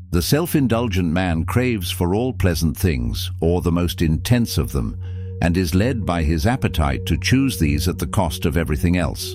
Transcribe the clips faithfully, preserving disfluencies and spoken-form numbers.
The self-indulgent man craves for all pleasant things, or the most intense of them, and is led by his appetite to choose these at the cost of everything else.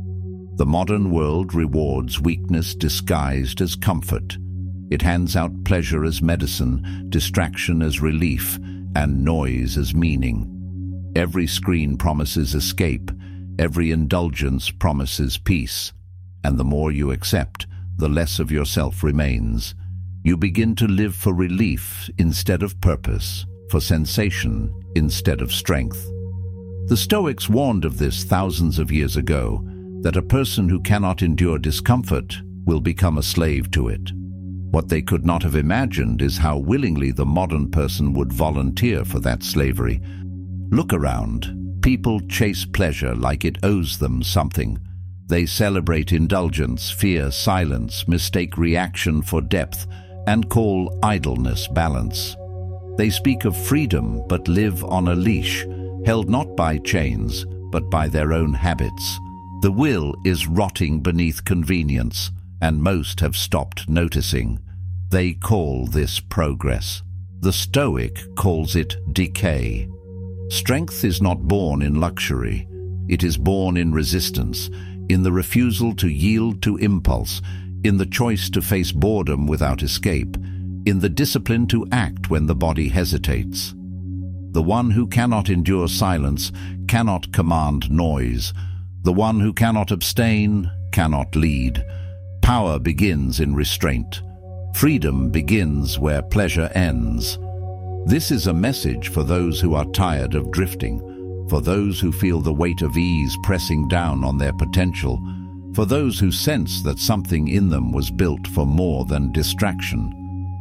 The modern world rewards weakness disguised as comfort. It hands out pleasure as medicine, distraction as relief, and noise as meaning. Every screen promises escape, every indulgence promises peace, and the more you accept, the less of yourself remains. You begin to live for relief instead of purpose, for sensation instead of strength. The Stoics warned of this thousands of years ago, that a person who cannot endure discomfort will become a slave to it. What they could not have imagined is how willingly the modern person would volunteer for that slavery. Look around. People chase pleasure like it owes them something. They celebrate indulgence, fear silence, mistake reaction for depth, and call idleness balance. They speak of freedom but live on a leash, held not by chains, but by their own habits. The will is rotting beneath convenience, and most have stopped noticing. They call this progress. The Stoic calls it decay. Strength is not born in luxury. It is born in resistance, in the refusal to yield to impulse, in the choice to face boredom without escape, in the discipline to act when the body hesitates. The one who cannot endure silence cannot command noise. The one who cannot abstain cannot lead. Power begins in restraint. Freedom begins where pleasure ends. This is a message for those who are tired of drifting, for those who feel the weight of ease pressing down on their potential, for those who sense that something in them was built for more than distraction.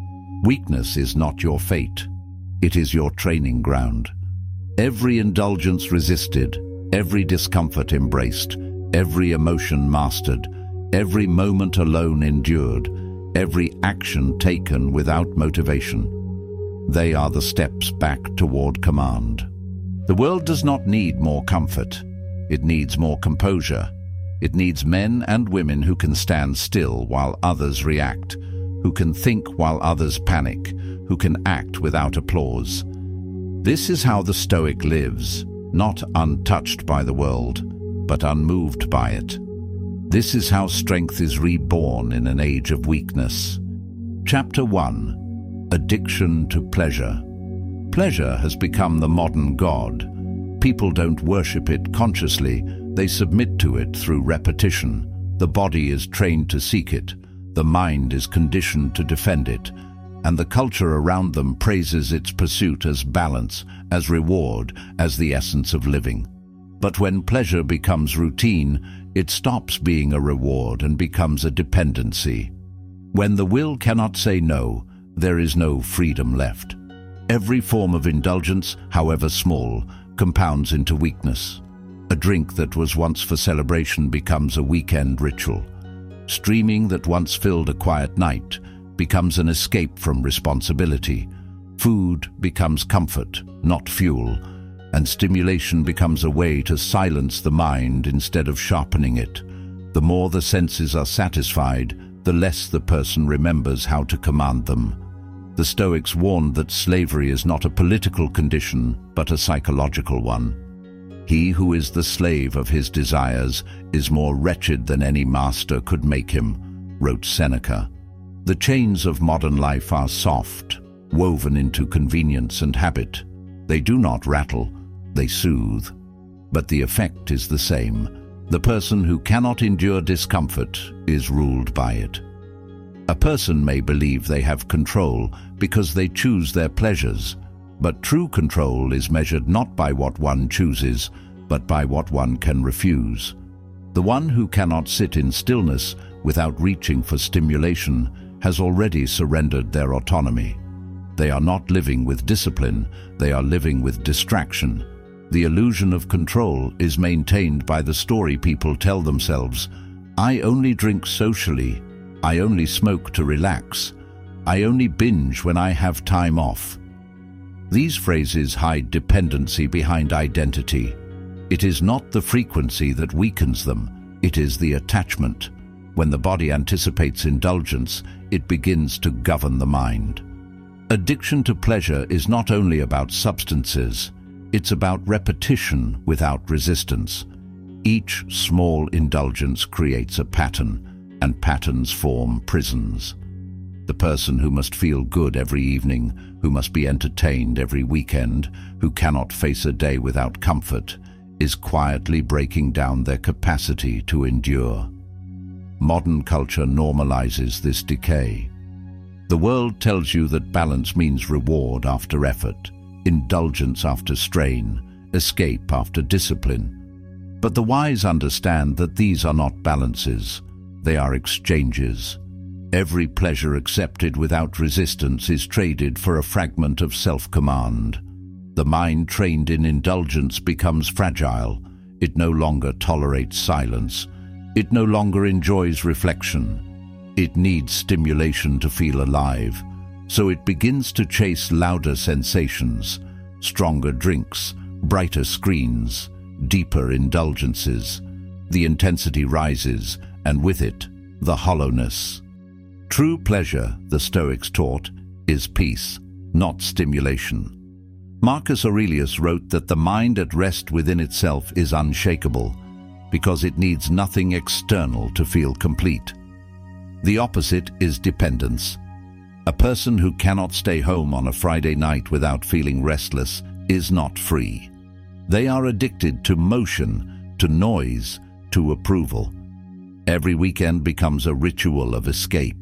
Weakness is not your fate. It is your training ground. Every indulgence resisted, every discomfort embraced, every emotion mastered, every moment alone endured, every action taken without motivation. They are the steps back toward command. The world does not need more comfort. It needs more composure. It needs men and women who can stand still while others react, who can think while others panic, who can act without applause. This is how the Stoic lives, not untouched by the world, but unmoved by it. This is how strength is reborn in an age of weakness. Chapter one. Addiction to pleasure. Pleasure has become the modern god. People don't worship it consciously, they submit to it through repetition. The body is trained to seek it, the mind is conditioned to defend it, and the culture around them praises its pursuit as balance, as reward, as the essence of living. But when pleasure becomes routine, it stops being a reward and becomes a dependency. When the will cannot say no, there is no freedom left. Every form of indulgence, however small, compounds into weakness. A drink that was once for celebration becomes a weekend ritual. Streaming that once filled a quiet night becomes an escape from responsibility. Food becomes comfort, not fuel, and stimulation becomes a way to silence the mind instead of sharpening it. The more the senses are satisfied, the less the person remembers how to command them. The Stoics warned that slavery is not a political condition, but a psychological one. He who is the slave of his desires is more wretched than any master could make him, wrote Seneca. The chains of modern life are soft, woven into convenience and habit. They do not rattle, they soothe. But the effect is the same. The person who cannot endure discomfort is ruled by it. A person may believe they have control because they choose their pleasures, but true control is measured not by what one chooses, but by what one can refuse. The one who cannot sit in stillness without reaching for stimulation has already surrendered their autonomy. They are not living with discipline, they are living with distraction. The illusion of control is maintained by the story people tell themselves. I only drink socially. I only smoke to relax. I only binge when I have time off. These phrases hide dependency behind identity. It is not the frequency that weakens them, it is the attachment. When the body anticipates indulgence, it begins to govern the mind. Addiction to pleasure is not only about substances, it's about repetition without resistance. Each small indulgence creates a pattern, and patterns form prisons. The person who must feel good every evening, who must be entertained every weekend, who cannot face a day without comfort, is quietly breaking down their capacity to endure. Modern culture normalizes this decay. The world tells you that balance means reward after effort, indulgence after strain, escape after discipline. But the wise understand that these are not balances, they are exchanges. Every pleasure accepted without resistance is traded for a fragment of self-command. The mind trained in indulgence becomes fragile. It no longer tolerates silence. It no longer enjoys reflection. It needs stimulation to feel alive. So it begins to chase louder sensations, stronger drinks, brighter screens, deeper indulgences. The intensity rises, and with it, the hollowness. True pleasure, the Stoics taught, is peace, not stimulation. Marcus Aurelius wrote that the mind at rest within itself is unshakable, because it needs nothing external to feel complete. The opposite is dependence. A person who cannot stay home on a Friday night without feeling restless is not free. They are addicted to motion, to noise, to approval. Every weekend becomes a ritual of escape.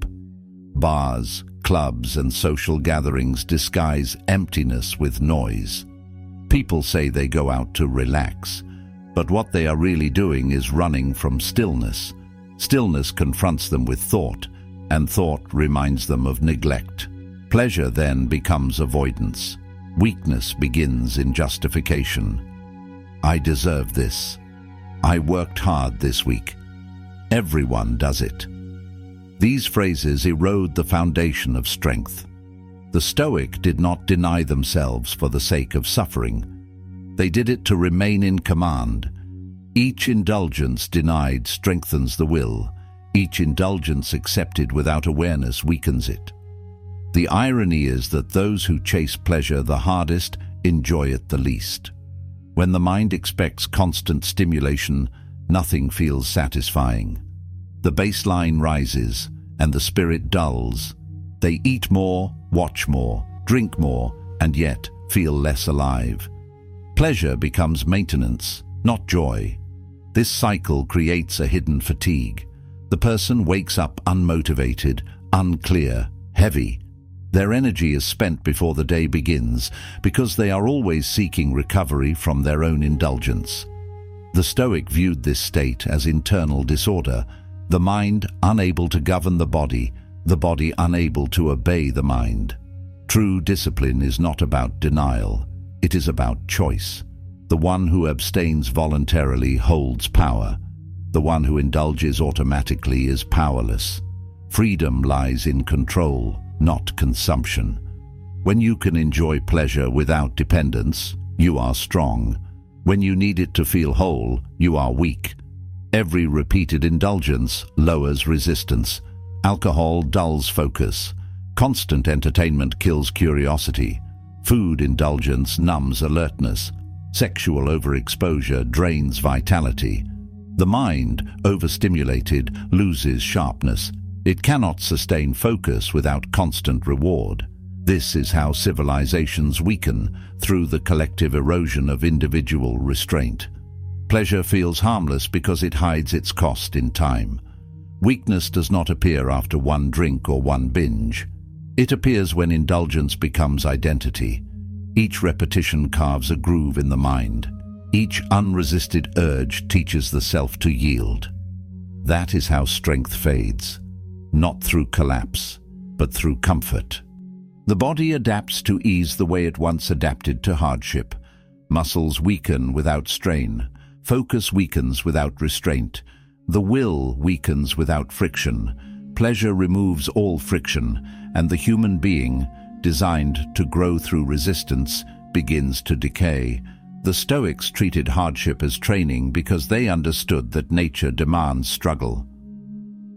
Bars, clubs, and social gatherings disguise emptiness with noise. People say they go out to relax, but what they are really doing is running from stillness. Stillness confronts them with thought, and thought reminds them of neglect. Pleasure then becomes avoidance. Weakness begins in justification. I deserve this. I worked hard this week. Everyone does it. These phrases erode the foundation of strength. The Stoic did not deny themselves for the sake of suffering. They did it to remain in command. Each indulgence denied strengthens the will. Each indulgence accepted without awareness weakens it. The irony is that those who chase pleasure the hardest enjoy it the least. When the mind expects constant stimulation, nothing feels satisfying. The baseline rises, and the spirit dulls. They eat more, watch more, drink more, and yet feel less alive. Pleasure becomes maintenance, not joy. This cycle creates a hidden fatigue. The person wakes up unmotivated, unclear, heavy. Their energy is spent before the day begins because they are always seeking recovery from their own indulgence. The Stoic viewed this state as internal disorder, the mind unable to govern the body, the body unable to obey the mind. True discipline is not about denial, it is about choice. The one who abstains voluntarily holds power. The one who indulges automatically is powerless. Freedom lies in control, not consumption. When you can enjoy pleasure without dependence, you are strong. When you need it to feel whole, you are weak. Every repeated indulgence lowers resistance. Alcohol dulls focus. Constant entertainment kills curiosity. Food indulgence numbs alertness. Sexual overexposure drains vitality. The mind, overstimulated, loses sharpness. It cannot sustain focus without constant reward. This is how civilizations weaken, through the collective erosion of individual restraint. Pleasure feels harmless because it hides its cost in time. Weakness does not appear after one drink or one binge. It appears when indulgence becomes identity. Each repetition carves a groove in the mind. Each unresisted urge teaches the self to yield. That is how strength fades, not through collapse, but through comfort. The body adapts to ease the way it once adapted to hardship. Muscles weaken without strain. Focus weakens without restraint. The will weakens without friction. Pleasure removes all friction, and the human being, designed to grow through resistance, begins to decay. The Stoics treated hardship as training because they understood that nature demands struggle.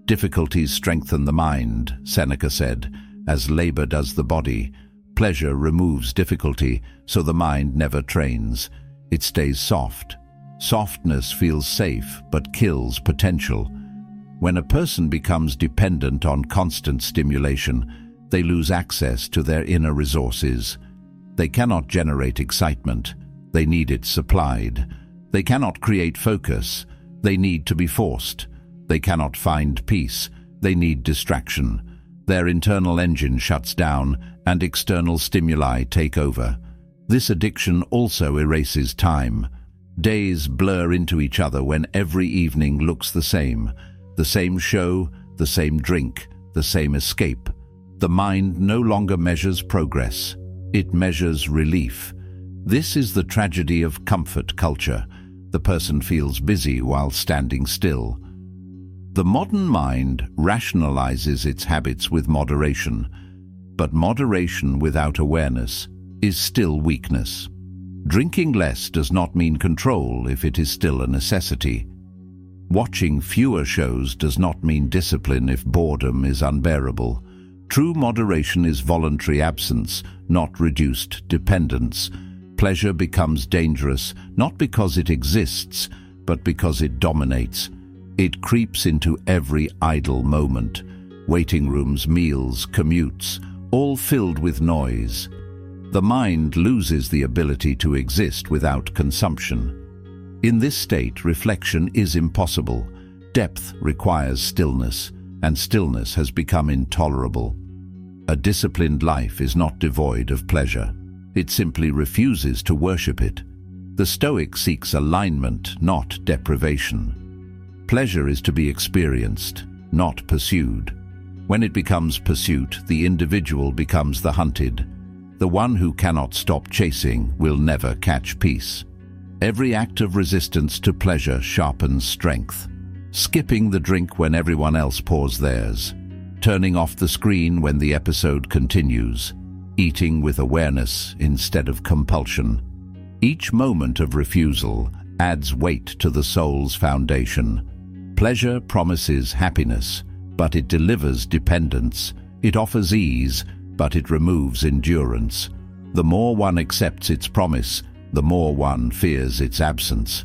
Difficulties strengthen the mind, Seneca said. As labor does the body, pleasure removes difficulty, so the mind never trains. It stays soft. Softness feels safe, but kills potential. When a person becomes dependent on constant stimulation, they lose access to their inner resources. They cannot generate excitement. They need it supplied. They cannot create focus. They need to be forced. They cannot find peace. They need distraction. Their internal engine shuts down and external stimuli take over. This addiction also erases time. Days blur into each other when every evening looks the same. The same show, the same drink, the same escape. The mind no longer measures progress. It measures relief. This is the tragedy of comfort culture. The person feels busy while standing still. The modern mind rationalizes its habits with moderation, but moderation without awareness is still weakness. Drinking less does not mean control if it is still a necessity. Watching fewer shows does not mean discipline if boredom is unbearable. True moderation is voluntary absence, not reduced dependence. Pleasure becomes dangerous not because it exists, but because it dominates. It creeps into every idle moment. Waiting rooms, meals, commutes, all filled with noise. The mind loses the ability to exist without consumption. In this state, reflection is impossible. Depth requires stillness, and stillness has become intolerable. A disciplined life is not devoid of pleasure. It simply refuses to worship it. The Stoic seeks alignment, not deprivation. Pleasure is to be experienced, not pursued. When it becomes pursuit, the individual becomes the hunted. The one who cannot stop chasing will never catch peace. Every act of resistance to pleasure sharpens strength. Skipping the drink when everyone else pours theirs. Turning off the screen when the episode continues. Eating with awareness instead of compulsion. Each moment of refusal adds weight to the soul's foundation. Pleasure promises happiness, but it delivers dependence. It offers ease, but it removes endurance. The more one accepts its promise, the more one fears its absence.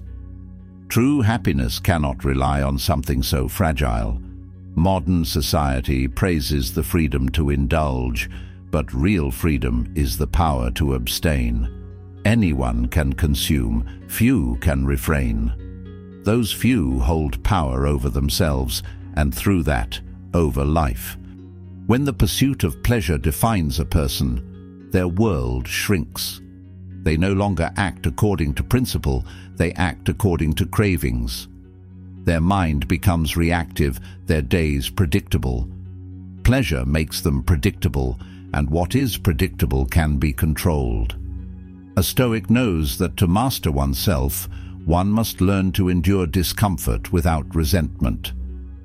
True happiness cannot rely on something so fragile. Modern society praises the freedom to indulge, but real freedom is the power to abstain. Anyone can consume, few can refrain. Those few hold power over themselves, and through that, over life. When the pursuit of pleasure defines a person, their world shrinks. They no longer act according to principle, they act according to cravings. Their mind becomes reactive, their days predictable. Pleasure makes them predictable, and what is predictable can be controlled. A Stoic knows that to master oneself, one must learn to endure discomfort without resentment.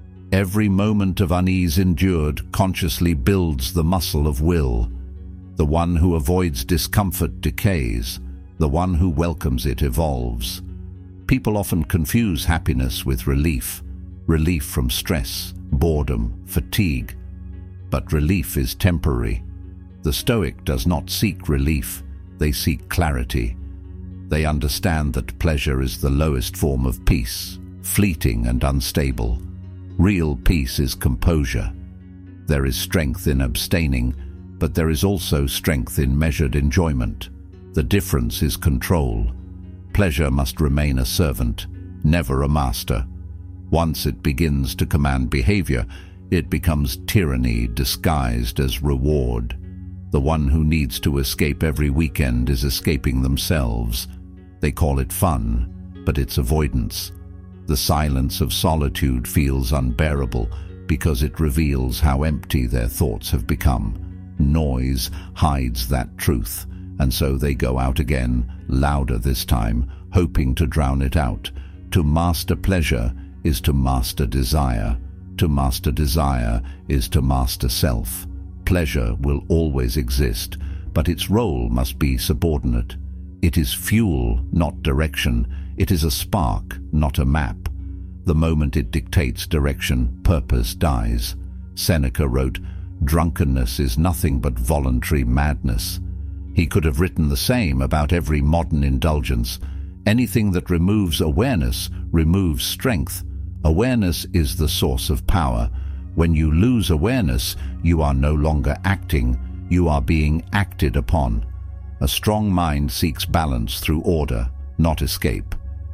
Every moment of unease endured consciously builds the muscle of will. The one who avoids discomfort decays. The one who welcomes it evolves. People often confuse happiness with relief. Relief from stress, boredom, fatigue. But relief is temporary. The Stoic does not seek relief. They seek clarity. They understand that pleasure is the lowest form of peace, fleeting and unstable. Real peace is composure. There is strength in abstaining, but there is also strength in measured enjoyment. The difference is control. Pleasure must remain a servant, never a master. Once it begins to command behavior, it becomes tyranny disguised as reward. The one who needs to escape every weekend is escaping themselves. They call it fun, but it's avoidance. The silence of solitude feels unbearable because it reveals how empty their thoughts have become. Noise hides that truth, and so they go out again, louder this time, hoping to drown it out. To master pleasure is to master desire. To master desire is to master self. Pleasure will always exist, but its role must be subordinate. It is fuel, not direction. It is a spark, not a map. The moment it dictates direction, purpose dies. Seneca wrote, "Drunkenness is nothing but voluntary madness." He could have written the same about every modern indulgence. Anything that removes awareness removes strength. Awareness is the source of power. When you lose awareness, you are no longer acting, you are being acted upon. A strong mind seeks balance through order, not escape.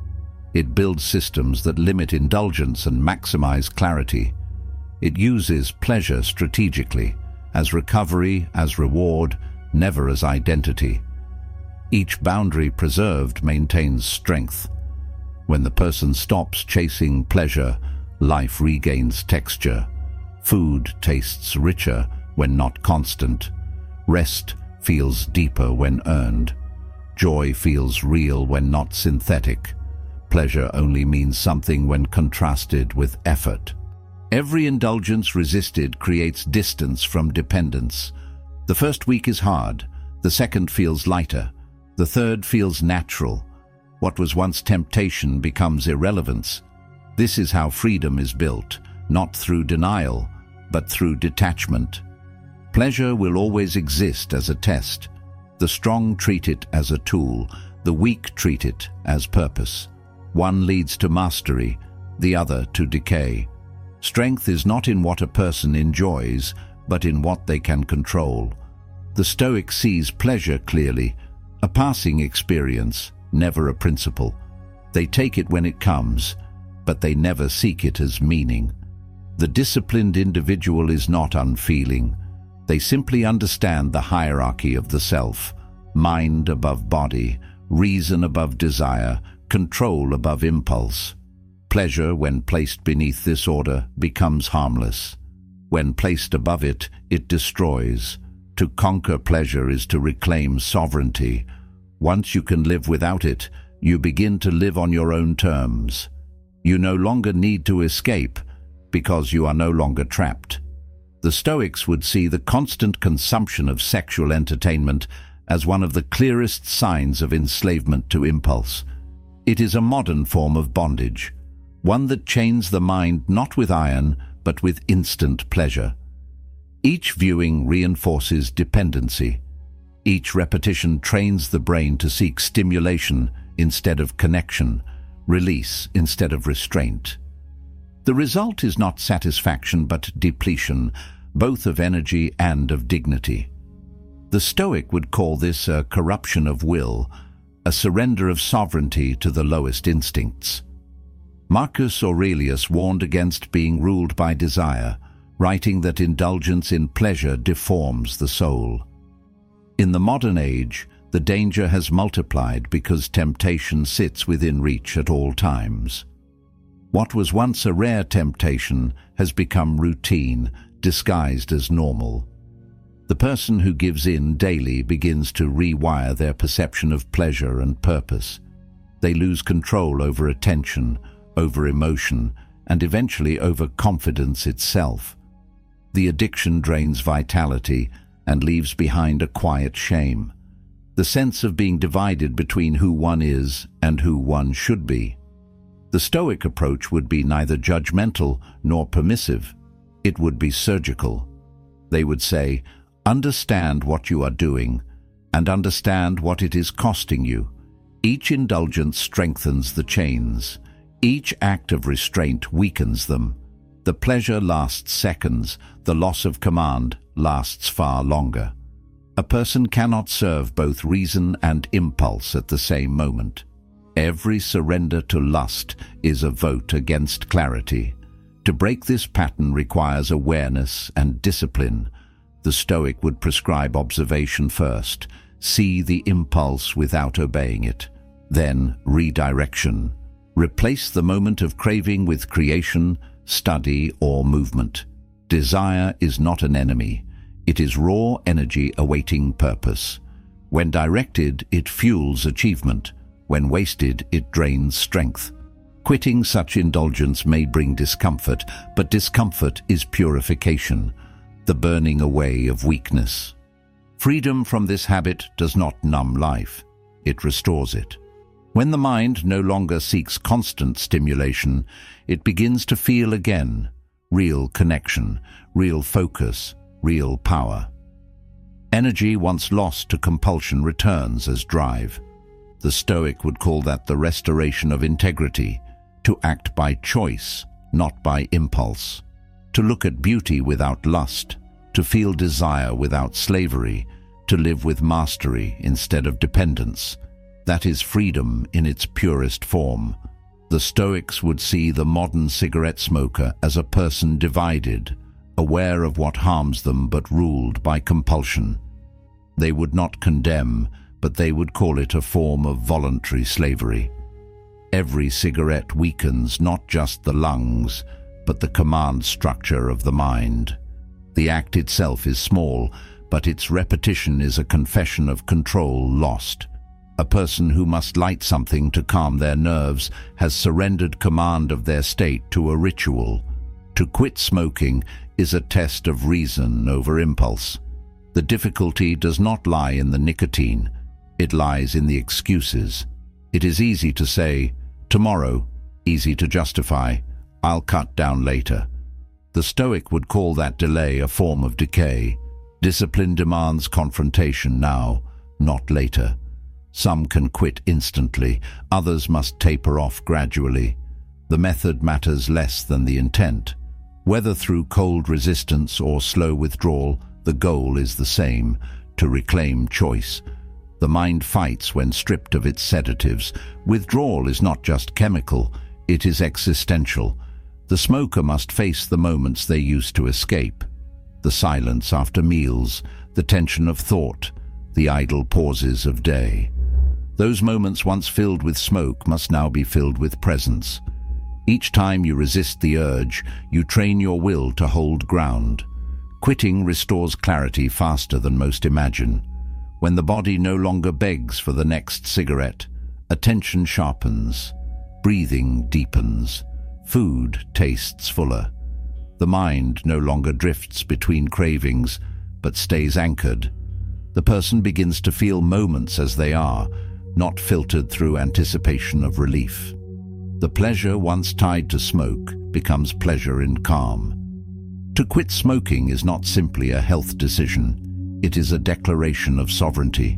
It builds systems that limit indulgence and maximize clarity. It uses pleasure strategically, as recovery, as reward, never as identity. Each boundary preserved maintains strength. When the person stops chasing pleasure, life regains texture. Food tastes richer when not constant. Rest feels deeper when earned. Joy feels real when not synthetic. Pleasure only means something when contrasted with effort. Every indulgence resisted creates distance from dependence. The first week is hard, the second feels lighter, the third feels natural. What was once temptation becomes irrelevance. This is how freedom is built, not through denial, but through detachment. Pleasure will always exist as a test. The strong treat it as a tool, the weak treat it as purpose. One leads to mastery, the other to decay. Strength is not in what a person enjoys, but in what they can control. The Stoic sees pleasure clearly, a passing experience, never a principle. They take it when it comes, but they never seek it as meaning. The disciplined individual is not unfeeling. They simply understand the hierarchy of the self, mind above body, reason above desire, control above impulse. Pleasure, when placed beneath this order, becomes harmless. When placed above it, it destroys. To conquer pleasure is to reclaim sovereignty. Once you can live without it, you begin to live on your own terms. You no longer need to escape, because you are no longer trapped. The Stoics would see the constant consumption of sexual entertainment as one of the clearest signs of enslavement to impulse. It is a modern form of bondage, one that chains the mind not with iron, but with instant pleasure. Each viewing reinforces dependency. Each repetition trains the brain to seek stimulation instead of connection, release instead of restraint. The result is not satisfaction but depletion, both of energy and of dignity. The Stoic would call this a corruption of will, a surrender of sovereignty to the lowest instincts. Marcus Aurelius warned against being ruled by desire, writing that indulgence in pleasure deforms the soul. In the modern age, the danger has multiplied because temptation sits within reach at all times. What was once a rare temptation has become routine, disguised as normal. The person who gives in daily begins to rewire their perception of pleasure and purpose. They lose control over attention, over emotion, and eventually over confidence itself. The addiction drains vitality and leaves behind a quiet shame, the sense of being divided between who one is and who one should be. The Stoic approach would be neither judgmental nor permissive. It would be surgical. They would say, understand what you are doing, and understand what it is costing you. Each indulgence strengthens the chains. Each act of restraint weakens them. The pleasure lasts seconds, the loss of command lasts far longer. A person cannot serve both reason and impulse at the same moment. Every surrender to lust is a vote against clarity. To break this pattern requires awareness and discipline. The Stoic would prescribe observation first, see the impulse without obeying it, then redirection. Replace the moment of craving with creation, study, or movement. Desire is not an enemy. It is raw energy awaiting purpose. When directed, it fuels achievement. When wasted, it drains strength. Quitting such indulgence may bring discomfort, but discomfort is purification, the burning away of weakness. Freedom from this habit does not numb life. It restores it. When the mind no longer seeks constant stimulation, it begins to feel again real connection, real focus, real power. Energy once lost to compulsion returns as drive. The Stoic would call that the restoration of integrity, to act by choice, not by impulse, to look at beauty without lust, to feel desire without slavery, to live with mastery instead of dependence. That is freedom in its purest form. The Stoics would see the modern cigarette smoker as a person divided, aware of what harms them but ruled by compulsion. They would not condemn, but they would call it a form of voluntary slavery. Every cigarette weakens not just the lungs, but the command structure of the mind. The act itself is small, but its repetition is a confession of control lost. A person who must light something to calm their nerves has surrendered command of their state to a ritual. To quit smoking is a test of reason over impulse. The difficulty does not lie in the nicotine, it lies in the excuses. It is easy to say, tomorrow, easy to justify, I'll cut down later. The Stoic would call that delay a form of decay. Discipline demands confrontation now, not later. Some can quit instantly, others must taper off gradually. The method matters less than the intent. Whether through cold resistance or slow withdrawal, the goal is the same, to reclaim choice. The mind fights when stripped of its sedatives. Withdrawal is not just chemical, it is existential. The smoker must face the moments they used to escape. The silence after meals, the tension of thought, the idle pauses of day. Those moments once filled with smoke must now be filled with presence. Each time you resist the urge, you train your will to hold ground. Quitting restores clarity faster than most imagine. When the body no longer begs for the next cigarette, attention sharpens, breathing deepens, food tastes fuller. The mind no longer drifts between cravings, but stays anchored. The person begins to feel moments as they are, not filtered through anticipation of relief. The pleasure once tied to smoke becomes pleasure in calm. To quit smoking is not simply a health decision, it is a declaration of sovereignty.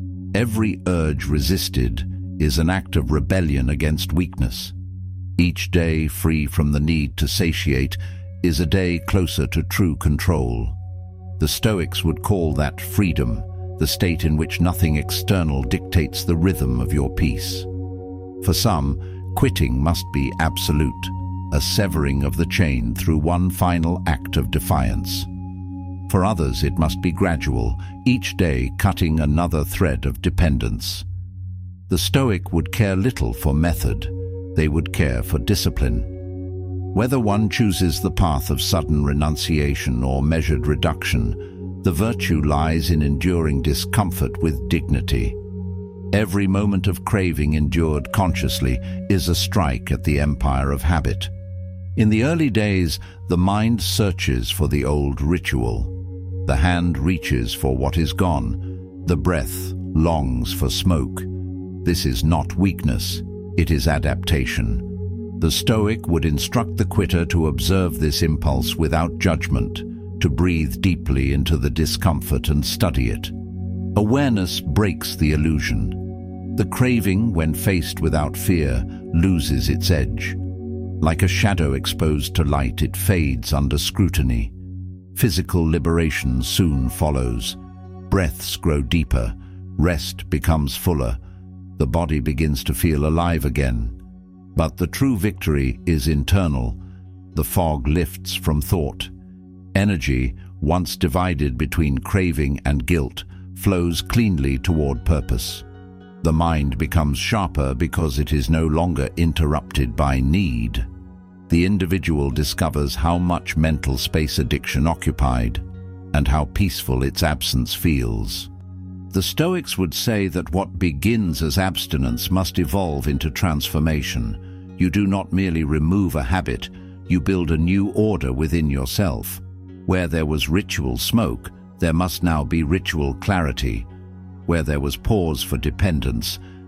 Every urge resisted is an act of rebellion against weakness. Each day free from the need to satiate is a day closer to true control. The Stoics would call that freedom, the state in which nothing external dictates the rhythm of your peace. For some, quitting must be absolute, a severing of the chain through one final act of defiance. For others, it must be gradual, each day cutting another thread of dependence. The Stoic would care little for method, they would care for discipline. Whether one chooses the path of sudden renunciation or measured reduction, the virtue lies in enduring discomfort with dignity. Every moment of craving endured consciously is a strike at the empire of habit. In the early days, the mind searches for the old ritual. The hand reaches for what is gone. The breath longs for smoke. This is not weakness, it is adaptation. The Stoic would instruct the quitter to observe this impulse without judgment, to breathe deeply into the discomfort and study it. Awareness breaks the illusion. The craving, when faced without fear, loses its edge. Like a shadow exposed to light, it fades under scrutiny. Physical liberation soon follows. Breaths grow deeper, rest becomes fuller, the body begins to feel alive again. But the true victory is internal. The fog lifts from thought. Energy, once divided between craving and guilt, flows cleanly toward purpose. The mind becomes sharper because it is no longer interrupted by need. The individual discovers how much mental space addiction occupied and how peaceful its absence feels. The Stoics would say that what begins as abstinence must evolve into transformation. You do not merely remove a habit, you build a new order within yourself. Where there was ritual smoke, there must now be ritual clarity. Where there was pause for dependence,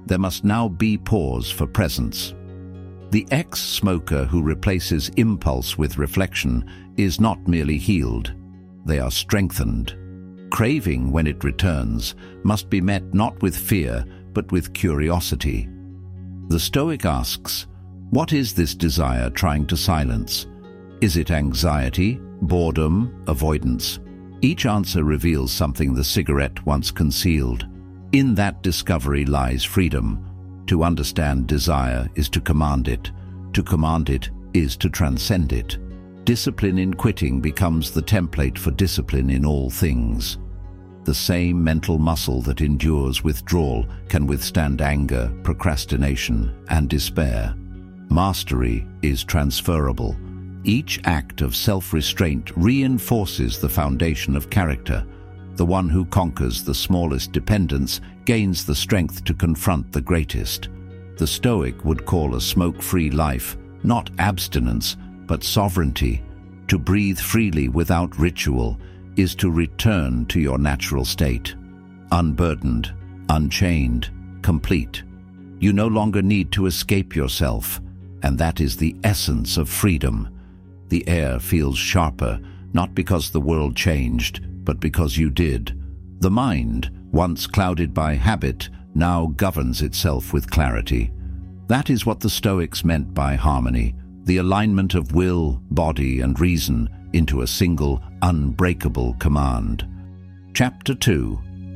there must now be pause for presence. The ex-smoker who replaces impulse with reflection is not merely healed, they are strengthened. Craving, when it returns, must be met not with fear, but with curiosity. The Stoic asks, what is this desire trying to silence? Is it anxiety, boredom, avoidance? Each answer reveals something the cigarette once concealed. In that discovery lies freedom. To understand desire is to command it. To command it is to transcend it. Discipline in quitting becomes the template for discipline in all things. The same mental muscle that endures withdrawal can withstand anger, procrastination, and despair. Mastery is transferable. Each act of self-restraint reinforces the foundation of character. The one who conquers the smallest dependence gains the strength to confront the greatest. The Stoic would call a smoke-free life not abstinence, but sovereignty. To breathe freely without ritual is to return to your natural state, unburdened, unchained, complete. You no longer need to escape yourself, and that is the essence of freedom. The air feels sharper, not because the world changed, but because you did. The mind, once clouded by habit, now governs itself with clarity. That is what the Stoics meant by harmony, the alignment of will, body, and reason into a single, unbreakable command. Chapter two.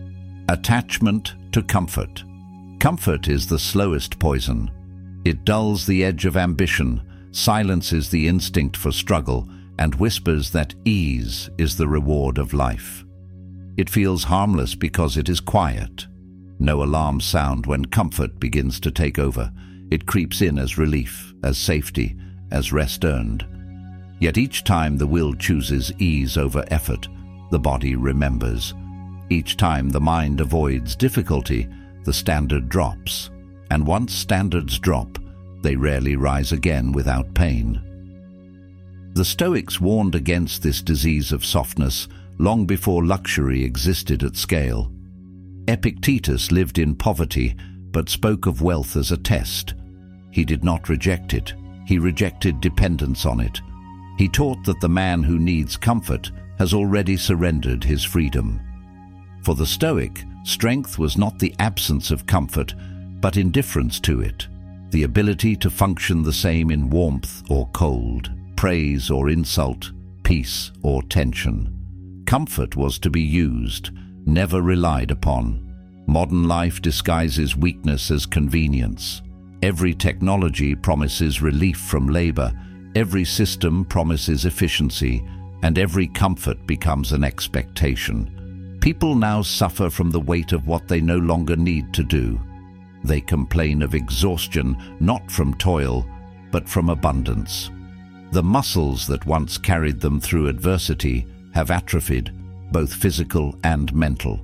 Attachment to comfort. Comfort is the slowest poison. It dulls the edge of ambition, silences the instinct for struggle, and whispers that ease is the reward of life. It feels harmless because it is quiet. No alarm sound when comfort begins to take over. It creeps in as relief, as safety, as rest earned. Yet each time the will chooses ease over effort, the body remembers. Each time the mind avoids difficulty, the standard drops. And once standards drop, they rarely rise again without pain. The Stoics warned against this disease of softness long before luxury existed at scale. Epictetus lived in poverty, but spoke of wealth as a test. He did not reject it. He rejected dependence on it. He taught that the man who needs comfort has already surrendered his freedom. For the Stoic, strength was not the absence of comfort, but indifference to it, the ability to function the same in warmth or cold, praise or insult, peace or tension. Comfort was to be used, never relied upon. Modern life disguises weakness as convenience. Every technology promises relief from labor, every system promises efficiency, and every comfort becomes an expectation. People now suffer from the weight of what they no longer need to do. They complain of exhaustion, not from toil, but from abundance. The muscles that once carried them through adversity have atrophied, both physical and mental.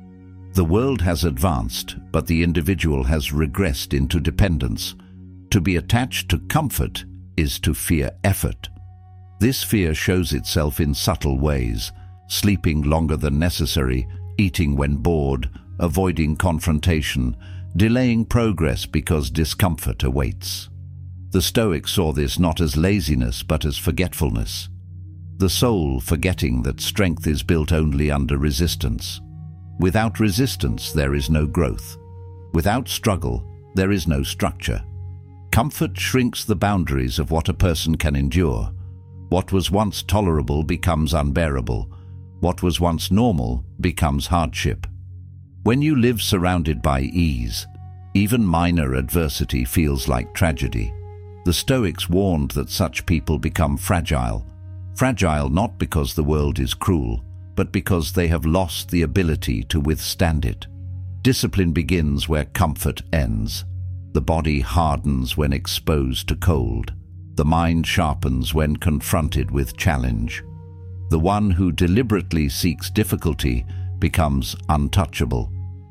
The world has advanced, but the individual has regressed into dependence. To be attached to comfort is to fear effort. This fear shows itself in subtle ways: sleeping longer than necessary, eating when bored, avoiding confrontation, delaying progress because discomfort awaits. The Stoics saw this not as laziness but as forgetfulness. The soul forgetting that strength is built only under resistance. Without resistance, there is no growth. Without struggle, there is no structure. Comfort shrinks the boundaries of what a person can endure. What was once tolerable becomes unbearable. What was once normal becomes hardship. When you live surrounded by ease, even minor adversity feels like tragedy. The Stoics warned that such people become fragile. Fragile not because the world is cruel, but because they have lost the ability to withstand it. Discipline begins where comfort ends. The body hardens when exposed to cold. The mind sharpens when confronted with challenge. The one who deliberately seeks difficulty becomes untouchable.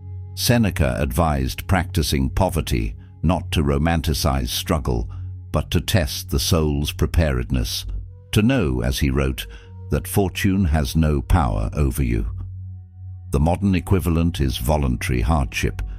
Seneca advised practicing poverty not to romanticize struggle, but to test the soul's preparedness, to know, as he wrote, that fortune has no power over you. The modern equivalent is voluntary hardship,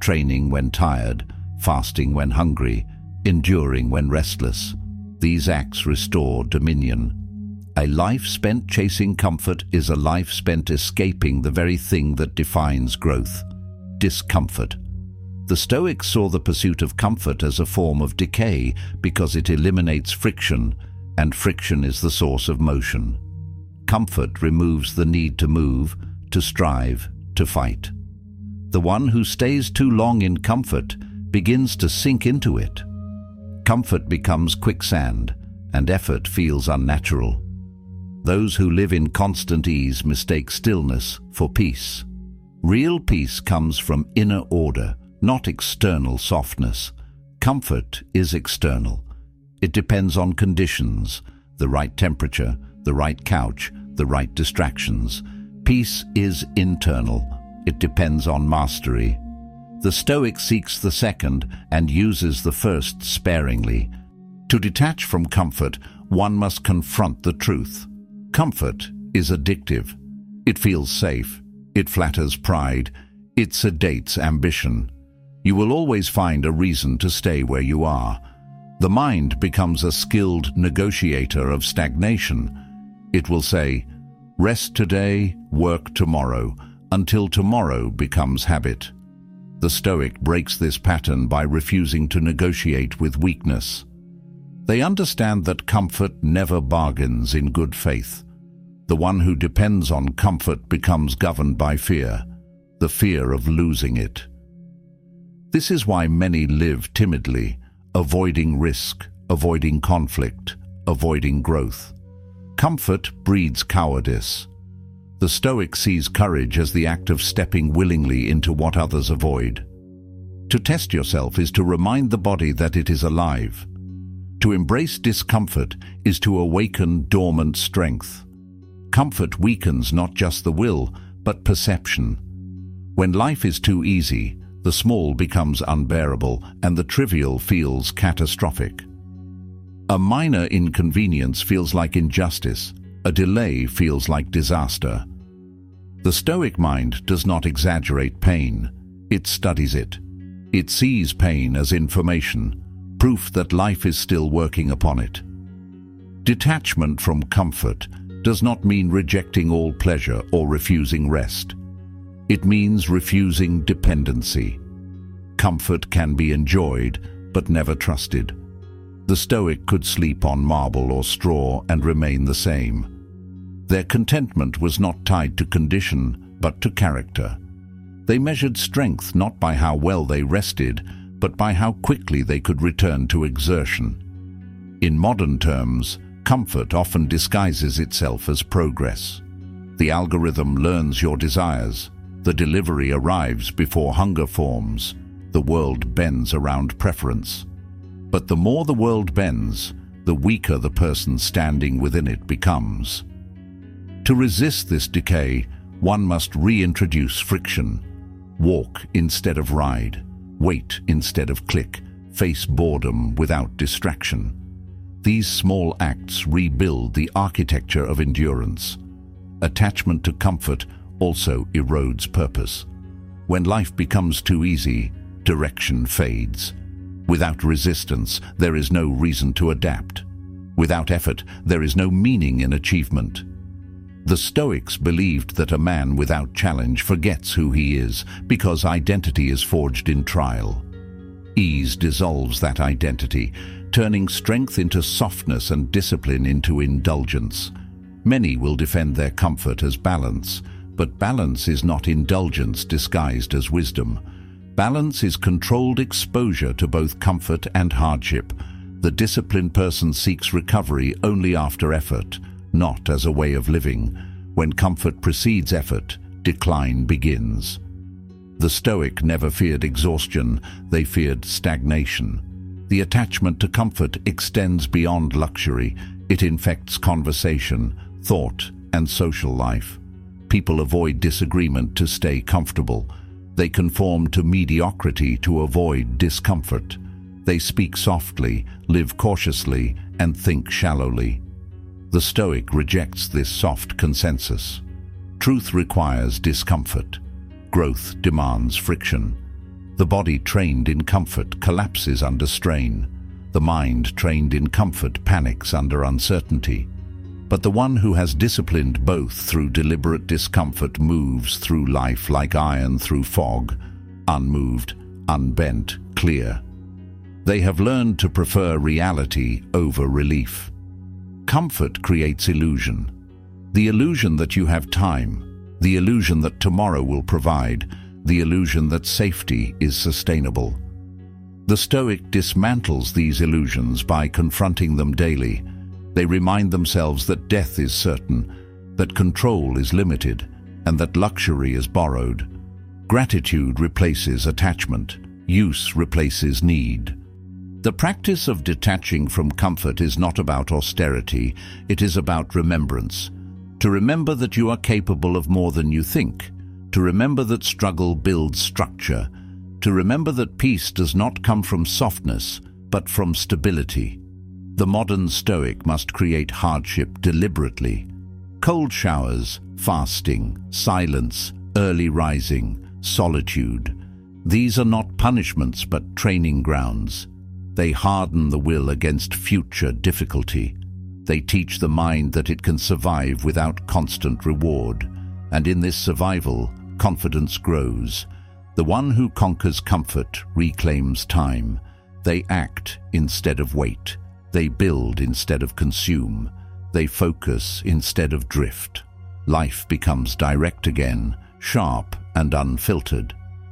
training when tired, fasting when hungry, enduring when restless. These acts restore dominion. A life spent chasing comfort is a life spent escaping the very thing that defines growth: discomfort. The Stoics saw the pursuit of comfort as a form of decay because it eliminates friction, and friction is the source of motion. Comfort removes the need to move, to strive, to fight. The one who stays too long in comfort begins to sink into it. Comfort becomes quicksand, and effort feels unnatural. Those who live in constant ease mistake stillness for peace. Real peace comes from inner order, not external softness. Comfort is external. It depends on conditions, the right temperature, the right couch, the right distractions. Peace is internal. It depends on mastery. The Stoic seeks the second and uses the first sparingly. To detach from comfort, one must confront the truth. Comfort is addictive. It feels safe. It flatters pride. It sedates ambition. You will always find a reason to stay where you are. The mind becomes a skilled negotiator of stagnation. It will say, "Rest today, work tomorrow," until tomorrow becomes habit. The Stoic breaks this pattern by refusing to negotiate with weakness. They understand that comfort never bargains in good faith. The one who depends on comfort becomes governed by fear, the fear of losing it. This is why many live timidly, avoiding risk, avoiding conflict, avoiding growth. Comfort breeds cowardice. The Stoic sees courage as the act of stepping willingly into what others avoid. To test yourself is to remind the body that it is alive. To embrace discomfort is to awaken dormant strength. Comfort weakens not just the will, but perception. When life is too easy, the small becomes unbearable and the trivial feels catastrophic. A minor inconvenience feels like injustice. A delay feels like disaster. The Stoic mind does not exaggerate pain. It studies it. It sees pain as information, proof that life is still working upon it. Detachment from comfort does not mean rejecting all pleasure or refusing rest. It means refusing dependency. Comfort can be enjoyed, but never trusted. The Stoic could sleep on marble or straw and remain the same. Their contentment was not tied to condition, but to character. They measured strength not by how well they rested, but by how quickly they could return to exertion. In modern terms, comfort often disguises itself as progress. The algorithm learns your desires. The delivery arrives before hunger forms. The world bends around preference. But the more the world bends, the weaker the person standing within it becomes. To resist this decay, one must reintroduce friction. Walk instead of ride. Wait instead of click. Face boredom without distraction. These small acts rebuild the architecture of endurance. Attachment to comfort also erodes purpose. When life becomes too easy, direction fades. Without resistance, there is no reason to adapt. Without effort, there is no meaning in achievement. The Stoics believed that a man without challenge forgets who he is because identity is forged in trial. Ease dissolves that identity, turning strength into softness and discipline into indulgence. Many will defend their comfort as balance, but balance is not indulgence disguised as wisdom. Balance is controlled exposure to both comfort and hardship. The disciplined person seeks recovery only after effort, not as a way of living. When comfort precedes effort, decline begins. The Stoic never feared exhaustion, they feared stagnation. The attachment to comfort extends beyond luxury. It infects conversation, thought, and social life. People avoid disagreement to stay comfortable. They conform to mediocrity to avoid discomfort. They speak softly, live cautiously, and think shallowly. The Stoic rejects this soft consensus. Truth requires discomfort. Growth demands friction. The body trained in comfort collapses under strain. The mind trained in comfort panics under uncertainty. But the one who has disciplined both through deliberate discomfort moves through life like iron through fog, unmoved, unbent, clear. They have learned to prefer reality over relief. Comfort creates illusion. The illusion that you have time, the illusion that tomorrow will provide, the illusion that safety is sustainable. The Stoic dismantles these illusions by confronting them daily. They remind themselves that death is certain, that control is limited, and that luxury is borrowed. Gratitude replaces attachment. Use replaces need. The practice of detaching from comfort is not about austerity, it is about remembrance. To remember that you are capable of more than you think. To remember that struggle builds structure. To remember that peace does not come from softness, but from stability. The modern Stoic must create hardship deliberately. Cold showers, fasting, silence, early rising, solitude. These are not punishments but training grounds. They harden the will against future difficulty. They teach the mind that it can survive without constant reward. And in this survival, confidence grows. The one who conquers comfort reclaims time. They act instead of wait. They build instead of consume. They focus instead of drift. Life becomes direct again, sharp and unfiltered.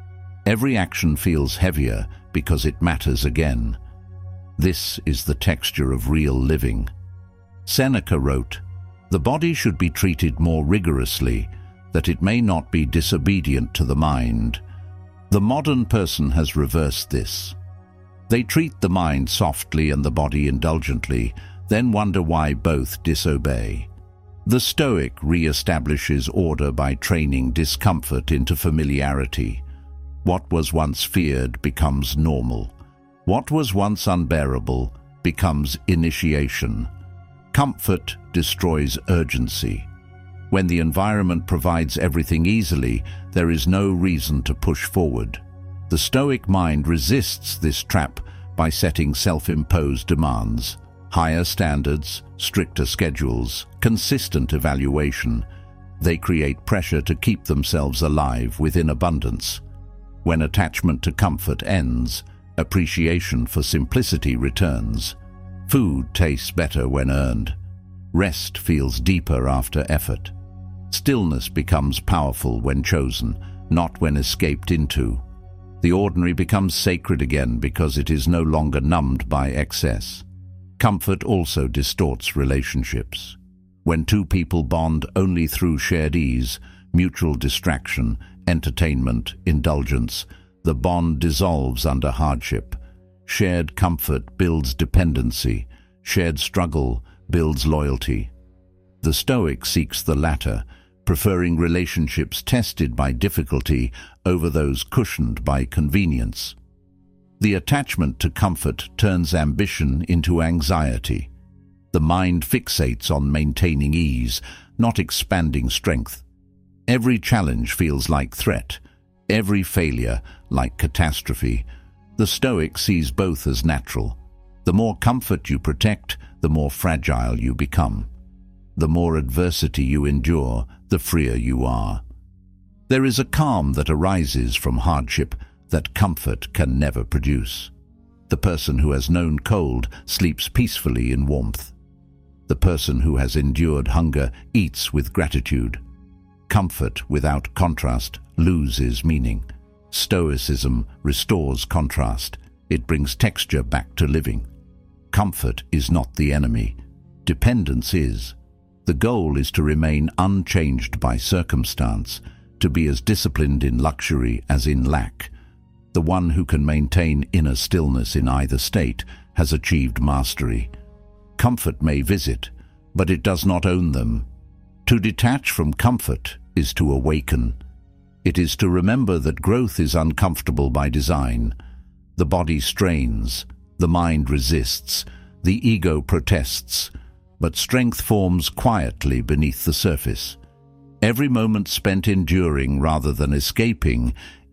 Every action feels heavier because it matters again. This is the texture of real living. Seneca wrote, "The body should be treated more rigorously, that it may not be disobedient to the mind." The modern person has reversed this. They treat the mind softly and the body indulgently, then wonder why both disobey. The Stoic re-establishes order by training discomfort into familiarity. What was once feared becomes normal. What was once unbearable becomes initiation. Comfort destroys urgency. When the environment provides everything easily, there is no reason to push forward. The Stoic mind resists this trap by setting self-imposed demands, higher standards, stricter schedules, consistent evaluation. They create pressure to keep themselves alive within abundance. When attachment to comfort ends, appreciation for simplicity returns. Food tastes better when earned. Rest feels deeper after effort. Stillness becomes powerful when chosen, not when escaped into. The ordinary becomes sacred again because it is no longer numbed by excess. Comfort also distorts relationships. When two people bond only through shared ease, mutual distraction, entertainment, indulgence, the bond dissolves under hardship. Shared comfort builds dependency. Shared struggle builds loyalty. The Stoic seeks the latter, preferring relationships tested by difficulty over those cushioned by convenience. The attachment to comfort turns ambition into anxiety. The mind fixates on maintaining ease, not expanding strength. Every challenge feels like threat, every failure like catastrophe. The Stoic sees both as natural. The more comfort you protect, the more fragile you become. The more adversity you endure, the freer you are. There is a calm that arises from hardship that comfort can never produce. The person who has known cold sleeps peacefully in warmth. The person who has endured hunger eats with gratitude. Comfort without contrast loses meaning. Stoicism restores contrast. It brings texture back to living. Comfort is not the enemy. Dependence is. The goal is to remain unchanged by circumstance, to be as disciplined in luxury as in lack. The one who can maintain inner stillness in either state has achieved mastery. Comfort may visit, but it does not own them. To detach from comfort is to awaken. It is to remember that growth is uncomfortable by design. The body strains, the mind resists, the ego protests, but strength forms quietly beneath the surface. Every moment spent enduring rather than escaping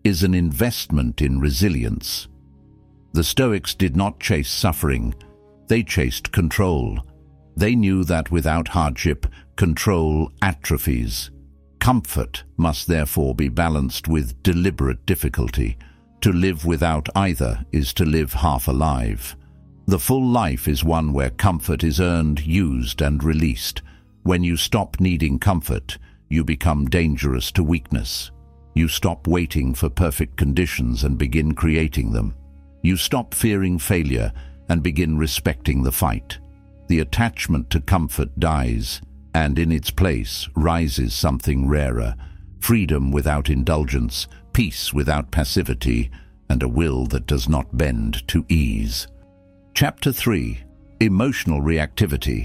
is an investment in resilience. The Stoics did not chase suffering, they chased control. They knew that without hardship, control atrophies. Comfort must therefore be balanced with deliberate difficulty. To live without either is to live half alive. The full life is one where comfort is earned, used, and released. When you stop needing comfort, you become dangerous to weakness. You stop waiting for perfect conditions and begin creating them. You stop fearing failure and begin respecting the fight. The attachment to comfort dies, and in its place rises something rarer: freedom without indulgence, peace without passivity, and a will that does not bend to ease. Chapter three. Emotional Reactivity.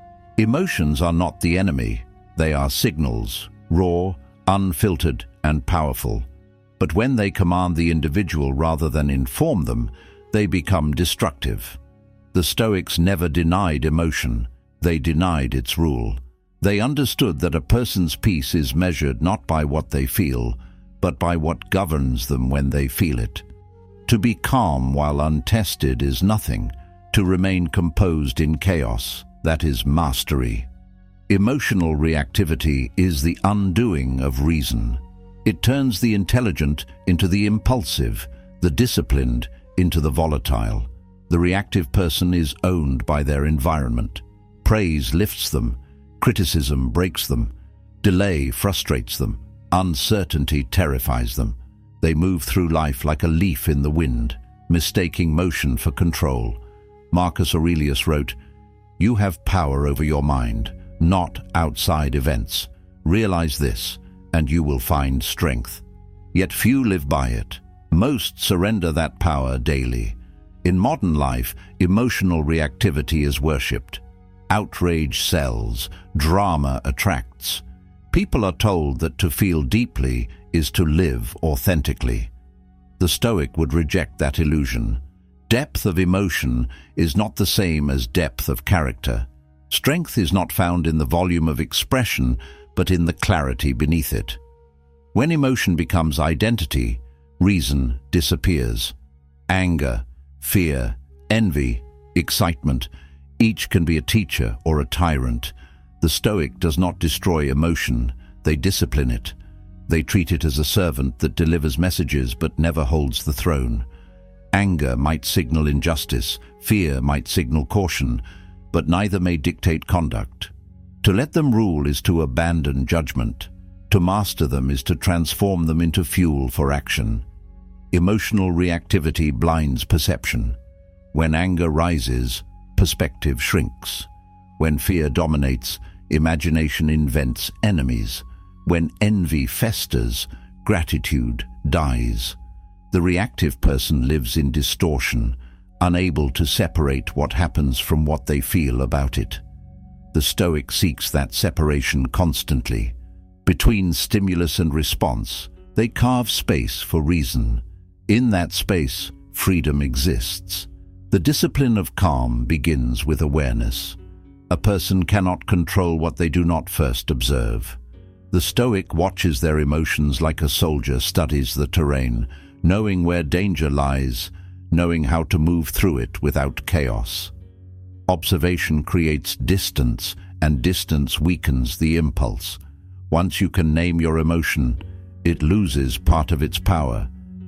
Emotions are not the enemy. They are signals, raw, unfiltered, and powerful. But when they command the individual rather than inform them, they become destructive. The Stoics never denied emotion. They denied its rule. They understood that a person's peace is measured not by what they feel, but by what governs them when they feel it. To be calm while untested is nothing. To remain composed in chaos, that is mastery. Emotional reactivity is the undoing of reason. It turns the intelligent into the impulsive, the disciplined into the volatile. The reactive person is owned by their environment. Praise lifts them, criticism breaks them, delay frustrates them, uncertainty terrifies them. They move through life like a leaf in the wind, mistaking motion for control. Marcus Aurelius wrote, "You have power over your mind, not outside events. Realize this, and you will find strength." Yet few live by it. Most surrender that power daily. In modern life, emotional reactivity is worshipped. Outrage sells, drama attracts. People are told that to feel deeply is to live authentically. The Stoic would reject that illusion. Depth of emotion is not the same as depth of character. Strength is not found in the volume of expression, but in the clarity beneath it. When emotion becomes identity, reason disappears. Anger, fear, envy, excitement, each can be a teacher or a tyrant. The Stoic does not destroy emotion, they discipline it. They treat it as a servant that delivers messages but never holds the throne. Anger might signal injustice, fear might signal caution, but neither may dictate conduct. To let them rule is to abandon judgment. To master them is to transform them into fuel for action. Emotional reactivity blinds perception. When anger rises, perspective shrinks. When fear dominates, imagination invents enemies. When envy festers, gratitude dies. The reactive person lives in distortion, unable to separate what happens from what they feel about it. The Stoic seeks that separation constantly. Between stimulus and response, they carve space for reason. In that space, freedom exists. The discipline of calm begins with awareness. A person cannot control what they do not first observe. The Stoic watches their emotions like a soldier studies the terrain, knowing where danger lies, knowing how to move through it without chaos. Observation creates distance, and distance weakens the impulse. Once you can name your emotion, it loses part of its power.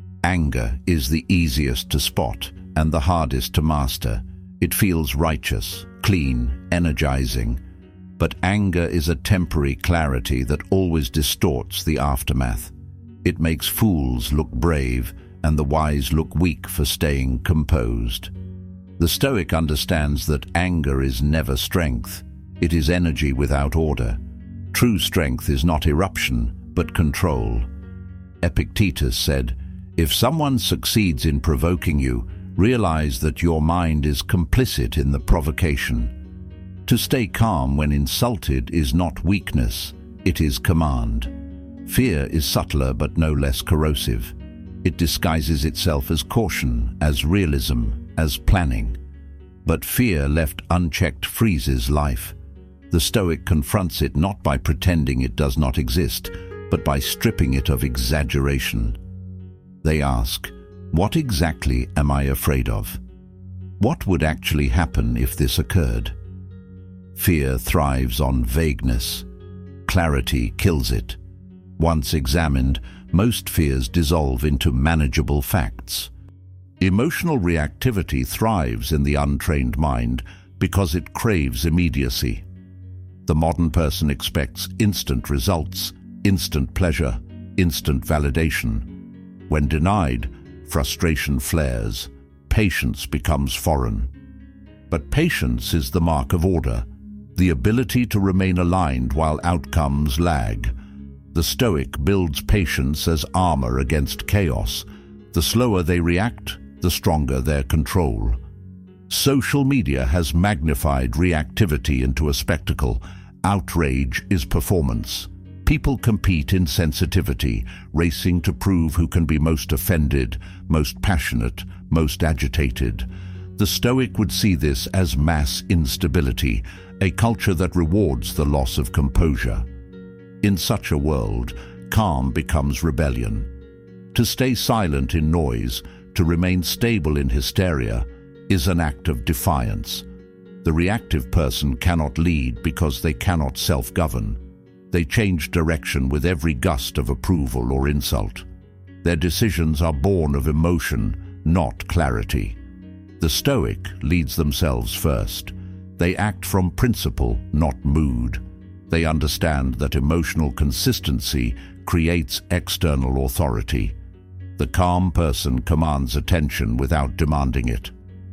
Anger is the easiest to spot and the hardest to master. It feels righteous, clean, energizing. But anger is a temporary clarity that always distorts the aftermath. It makes fools look brave and the wise look weak for staying composed. The Stoic understands that anger is never strength. It is energy without order. True strength is not eruption, but control. Epictetus said, "If someone succeeds in provoking you, realize that your mind is complicit in the provocation." To stay calm when insulted is not weakness, it is command. Fear is subtler but no less corrosive. It disguises itself as caution, as realism, as planning. But fear left unchecked freezes life. The Stoic confronts it not by pretending it does not exist, but by stripping it of exaggeration. They ask, what exactly am I afraid of? What would actually happen if this occurred? Fear thrives on vagueness. Clarity kills it. Once examined, most fears dissolve into manageable facts. Emotional reactivity thrives in the untrained mind because it craves immediacy. The modern person expects instant results, instant pleasure, instant validation. When denied, frustration flares. Patience becomes foreign. But patience is the mark of order, the ability to remain aligned while outcomes lag. The Stoic builds patience as armor against chaos. The slower they react, the stronger their control. Social media has magnified reactivity into a spectacle. Outrage is performance. People compete in sensitivity, racing to prove who can be most offended, most passionate, most agitated. The Stoic would see this as mass instability, a culture that rewards the loss of composure. In such a world, calm becomes rebellion. To stay silent in noise, to remain stable in hysteria, is an act of defiance. The reactive person cannot lead because they cannot self-govern. They change direction with every gust of approval or insult. Their decisions are born of emotion, not clarity. The Stoic leads themselves first. They act from principle, not mood. They understand that emotional consistency creates external authority. The calm person commands attention without demanding it.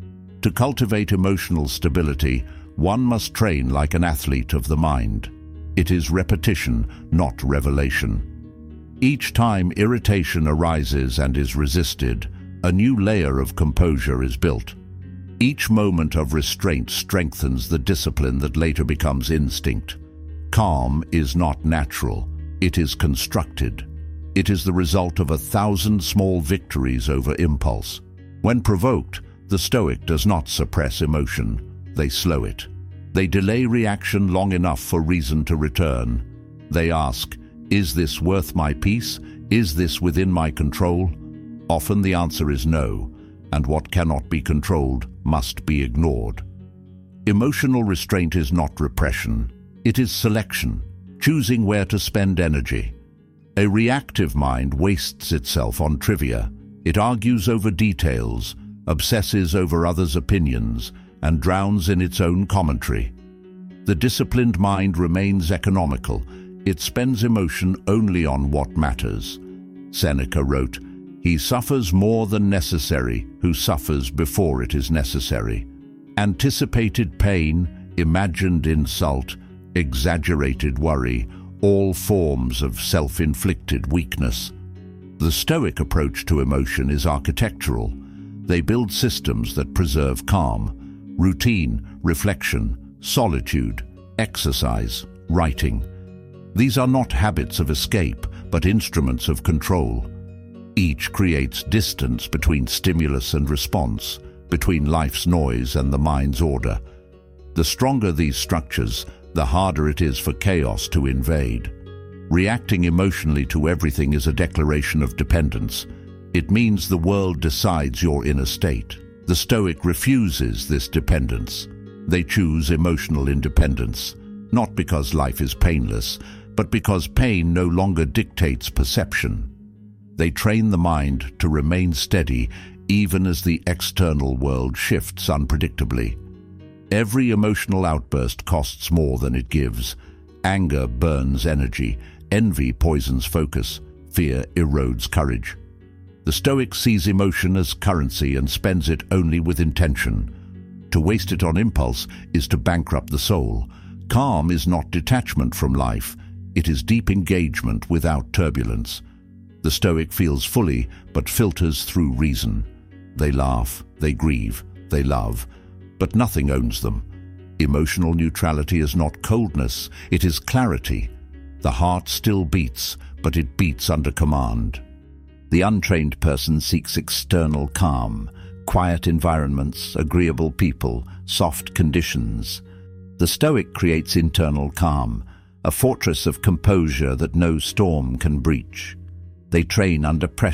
To cultivate emotional stability, one must train like an athlete of the mind. It is repetition, not revelation. Each time irritation arises and is resisted, a new layer of composure is built. Each moment of restraint strengthens the discipline that later becomes instinct. Calm is not natural, it is constructed. It is the result of a thousand small victories over impulse. When provoked, the Stoic does not suppress emotion, they slow it. They delay reaction long enough for reason to return. They ask, is this worth my peace? Is this within my control? Often the answer is no, and what cannot be controlled must be ignored. Emotional restraint is not repression. It is selection, choosing where to spend energy. A reactive mind wastes itself on trivia. It argues over details, obsesses over others' opinions, and drowns in its own commentary. The disciplined mind remains economical. It spends emotion only on what matters. Seneca wrote, "He suffers more than necessary who suffers before it is necessary." Anticipated pain, imagined insult, exaggerated worry, all forms of self-inflicted weakness. The Stoic approach to emotion is architectural. They build systems that preserve calm, routine, reflection, solitude, exercise, writing. These are not habits of escape, but instruments of control. Each creates distance between stimulus and response, between life's noise and the mind's order. The stronger these structures, the harder it is for chaos to invade. Reacting emotionally to everything is a declaration of dependence. It means the world decides your inner state. The Stoic refuses this dependence. They choose emotional independence, not because life is painless, but because pain no longer dictates perception. They train the mind to remain steady even as the external world shifts unpredictably. Every emotional outburst costs more than it gives. Anger burns energy, envy poisons focus, fear erodes courage. The Stoic sees emotion as currency and spends it only with intention. To waste it on impulse is to bankrupt the soul. Calm is not detachment from life, it is deep engagement without turbulence. The Stoic feels fully, but filters through reason. They laugh, they grieve, they love, but nothing owns them. Emotional neutrality is not coldness, it is clarity. The heart still beats, but it beats under command. The untrained person seeks external calm, quiet environments, agreeable people, soft conditions. The Stoic creates internal calm, a fortress of composure that no storm can breach. They train under pressure,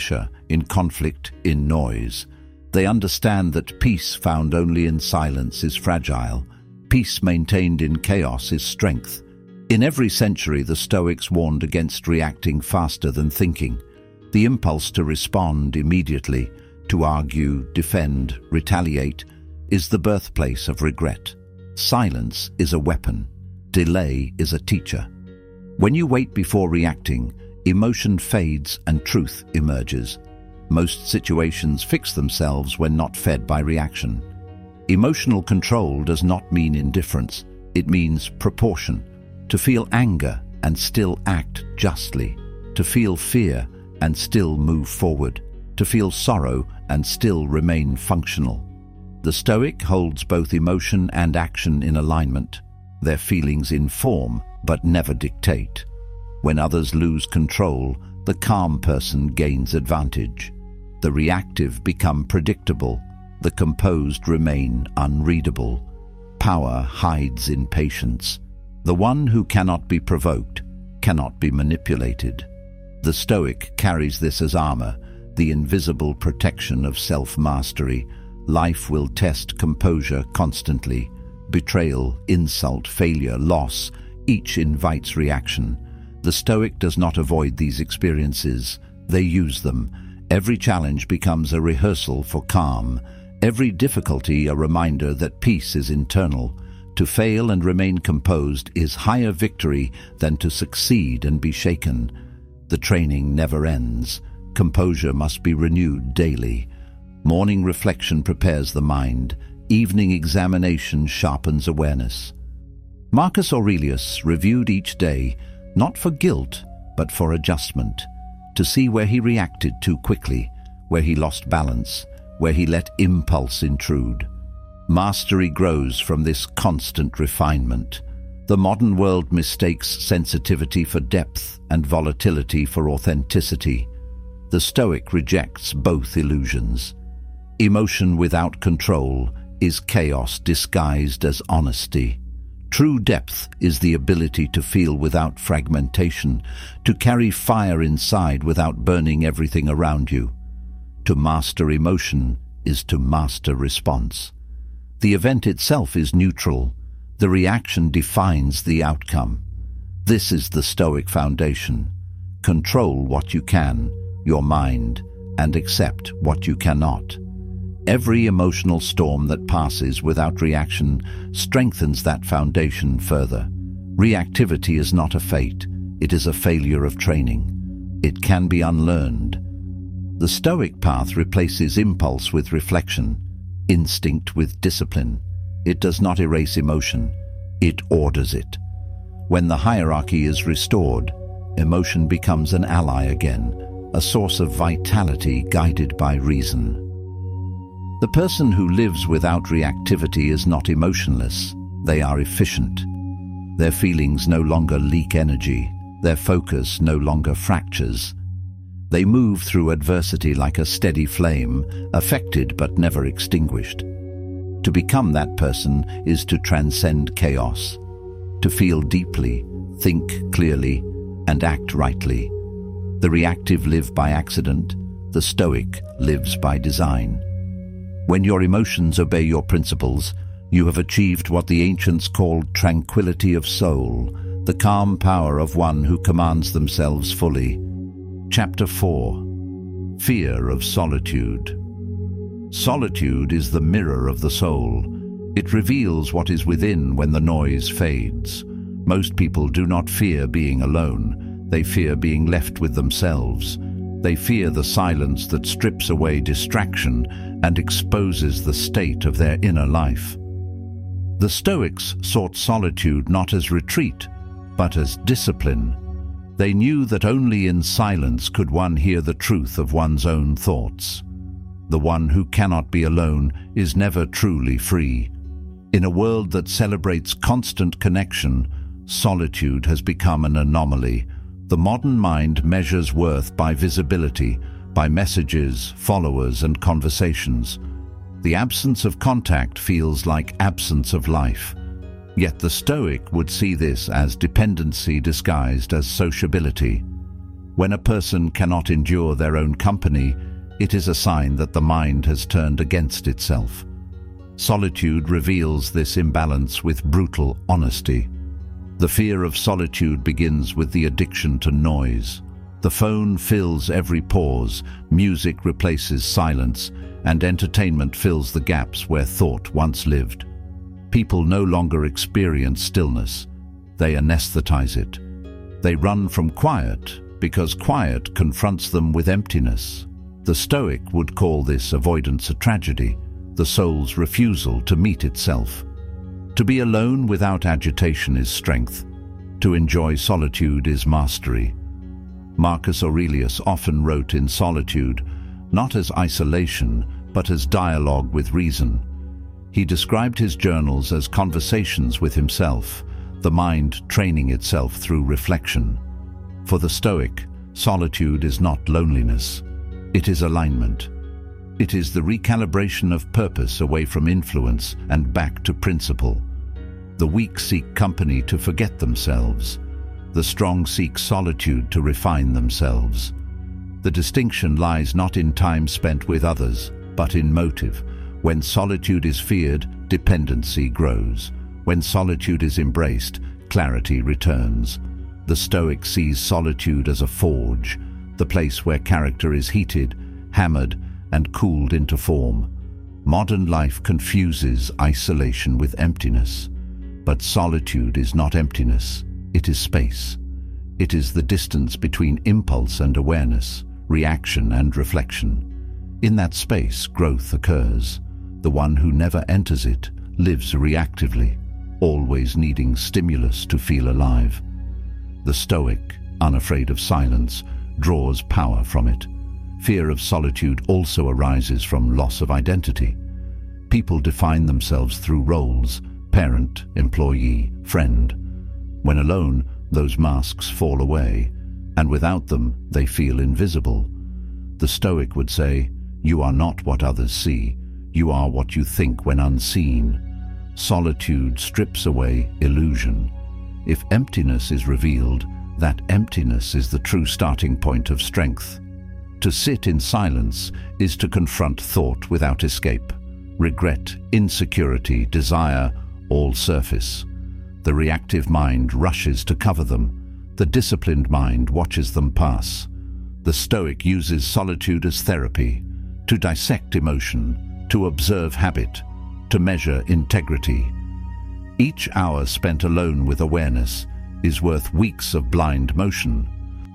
in conflict, in noise. They understand that peace found only in silence is fragile. Peace maintained in chaos is strength. In every century, the Stoics warned against reacting faster than thinking. The impulse to respond immediately, to argue, defend, retaliate, is the birthplace of regret. Silence is a weapon. Delay is a teacher. When you wait before reacting, emotion fades and truth emerges. Most situations fix themselves when not fed by reaction. Emotional control does not mean indifference. It means proportion. To feel anger and still act justly. To feel fear and still move forward. To feel sorrow and still remain functional. The Stoic holds both emotion and action in alignment. Their feelings inform but never dictate. When others lose control, the calm person gains advantage. The reactive become predictable. The composed remain unreadable. Power hides in patience. The one who cannot be provoked cannot be manipulated. The Stoic carries this as armor, the invisible protection of self-mastery. Life will test composure constantly. Betrayal, insult, failure, loss, each invites reaction. The Stoic does not avoid these experiences. They use them. Every challenge becomes a rehearsal for calm. Every difficulty a reminder that peace is internal. To fail and remain composed is higher victory than to succeed and be shaken. The training never ends. Composure must be renewed daily. Morning reflection prepares the mind. Evening examination sharpens awareness. Marcus Aurelius reviewed each day, not for guilt, but for adjustment, to see where he reacted too quickly, where he lost balance, where he let impulse intrude. Mastery grows from this constant refinement. The modern world mistakes sensitivity for depth and volatility for authenticity. The Stoic rejects both illusions. Emotion without control is chaos disguised as honesty. True depth is the ability to feel without fragmentation, to carry fire inside without burning everything around you. To master emotion is to master response. The event itself is neutral. The reaction defines the outcome. This is the Stoic foundation. Control what you can, your mind, and accept what you cannot. Every emotional storm that passes without reaction strengthens that foundation further. Reactivity is not a fate, it is a failure of training. It can be unlearned. The Stoic path replaces impulse with reflection, instinct with discipline. It does not erase emotion, it orders it. When the hierarchy is restored, emotion becomes an ally again, a source of vitality guided by reason. The person who lives without reactivity is not emotionless, they are efficient. Their feelings no longer leak energy, their focus no longer fractures. They move through adversity like a steady flame, affected but never extinguished. To become that person is to transcend chaos, to feel deeply, think clearly, and act rightly. The reactive live by accident, the Stoic lives by design. When your emotions obey your principles, you have achieved what the ancients called tranquility of soul, the calm power of one who commands themselves fully. Chapter four. Fear of Solitude. Solitude is the mirror of the soul. It reveals what is within when the noise fades. Most people do not fear being alone. They fear being left with themselves. They fear the silence that strips away distraction and exposes the state of their inner life. The Stoics sought solitude not as retreat, but as discipline. They knew that only in silence could one hear the truth of one's own thoughts. The one who cannot be alone is never truly free. In a world that celebrates constant connection, solitude has become an anomaly. The modern mind measures worth by visibility, by messages, followers, and conversations. The absence of contact feels like absence of life. Yet the Stoic would see this as dependency disguised as sociability. When a person cannot endure their own company, it is a sign that the mind has turned against itself. Solitude reveals this imbalance with brutal honesty. The fear of solitude begins with the addiction to noise. The phone fills every pause, music replaces silence, and entertainment fills the gaps where thought once lived. People no longer experience stillness. They anesthetize it. They run from quiet because quiet confronts them with emptiness. The Stoic would call this avoidance a tragedy, the soul's refusal to meet itself. To be alone without agitation is strength. To enjoy solitude is mastery. Marcus Aurelius often wrote in solitude, not as isolation, but as dialogue with reason. He described his journals as conversations with himself, the mind training itself through reflection. For the Stoic, solitude is not loneliness. It is alignment. It is the recalibration of purpose away from influence and back to principle. The weak seek company to forget themselves. The strong seek solitude to refine themselves. The distinction lies not in time spent with others, but in motive. When solitude is feared, dependency grows. When solitude is embraced, clarity returns. The Stoic sees solitude as a forge, the place where character is heated, hammered, and cooled into form. Modern life confuses isolation with emptiness. But solitude is not emptiness, it is space. It is the distance between impulse and awareness, reaction and reflection. In that space, growth occurs. The one who never enters it lives reactively, always needing stimulus to feel alive. The Stoic, unafraid of silence, draws power from it. Fear of solitude also arises from loss of identity. People define themselves through roles: parent, employee, friend. When alone, those masks fall away, and without them, they feel invisible. The Stoic would say, "You are not what others see. You are what you think when unseen." Solitude strips away illusion. If emptiness is revealed, that emptiness is the true starting point of strength. To sit in silence is to confront thought without escape. Regret, insecurity, desire, all surface. The reactive mind rushes to cover them. The disciplined mind watches them pass. The Stoic uses solitude as therapy, to dissect emotion, to observe habit, to measure integrity. Each hour spent alone with awareness is worth weeks of blind motion.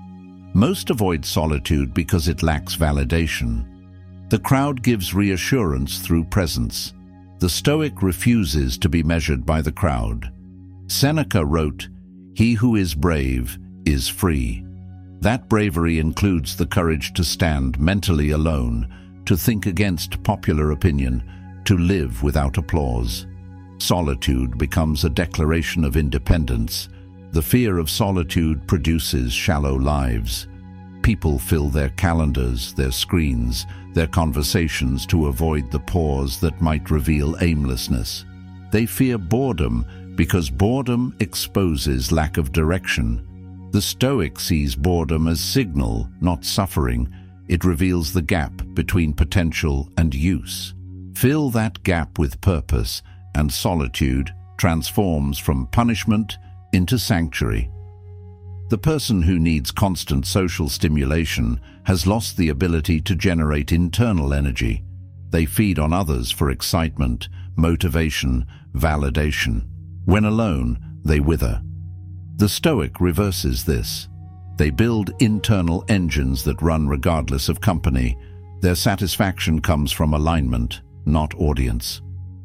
Most avoid solitude because it lacks validation. The crowd gives reassurance through presence. The Stoic refuses to be measured by the crowd. Seneca wrote, "He who is brave is free." That bravery includes the courage to stand mentally alone, to think against popular opinion, to live without applause. Solitude becomes a declaration of independence. The fear of solitude produces shallow lives. People fill their calendars, their screens, their conversations to avoid the pause that might reveal aimlessness. They fear boredom because boredom exposes lack of direction. The Stoic sees boredom as signal, not suffering. It reveals the gap between potential and use. Fill that gap with purpose, and solitude transforms from punishment into sanctuary. The person who needs constant social stimulation has lost the ability to generate internal energy. They feed on others for excitement, motivation, validation. When alone, they wither. The Stoic reverses this. They build internal engines that run regardless of company. Their satisfaction comes from alignment, not audience.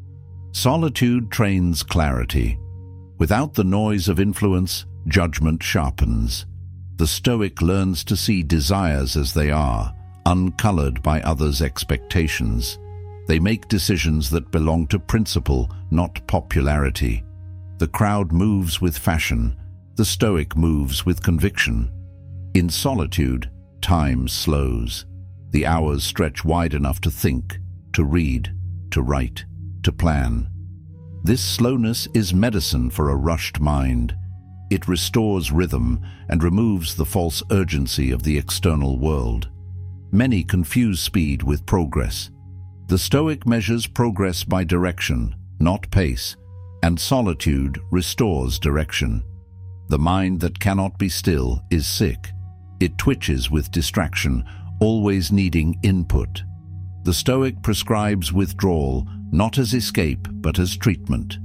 Solitude trains clarity. Without the noise of influence, judgment sharpens. The Stoic learns to see desires as they are, uncolored by others' expectations. They make decisions that belong to principle, not popularity. The crowd moves with fashion. The Stoic moves with conviction. In solitude, time slows. The hours stretch wide enough to think, to read, to write, to plan. This slowness is medicine for a rushed mind. It restores rhythm and removes the false urgency of the external world. Many confuse speed with progress. The Stoic measures progress by direction, not pace, and solitude restores direction. The mind that cannot be still is sick. It twitches with distraction, always needing input. The Stoic prescribes withdrawal, not as escape, but as treatment.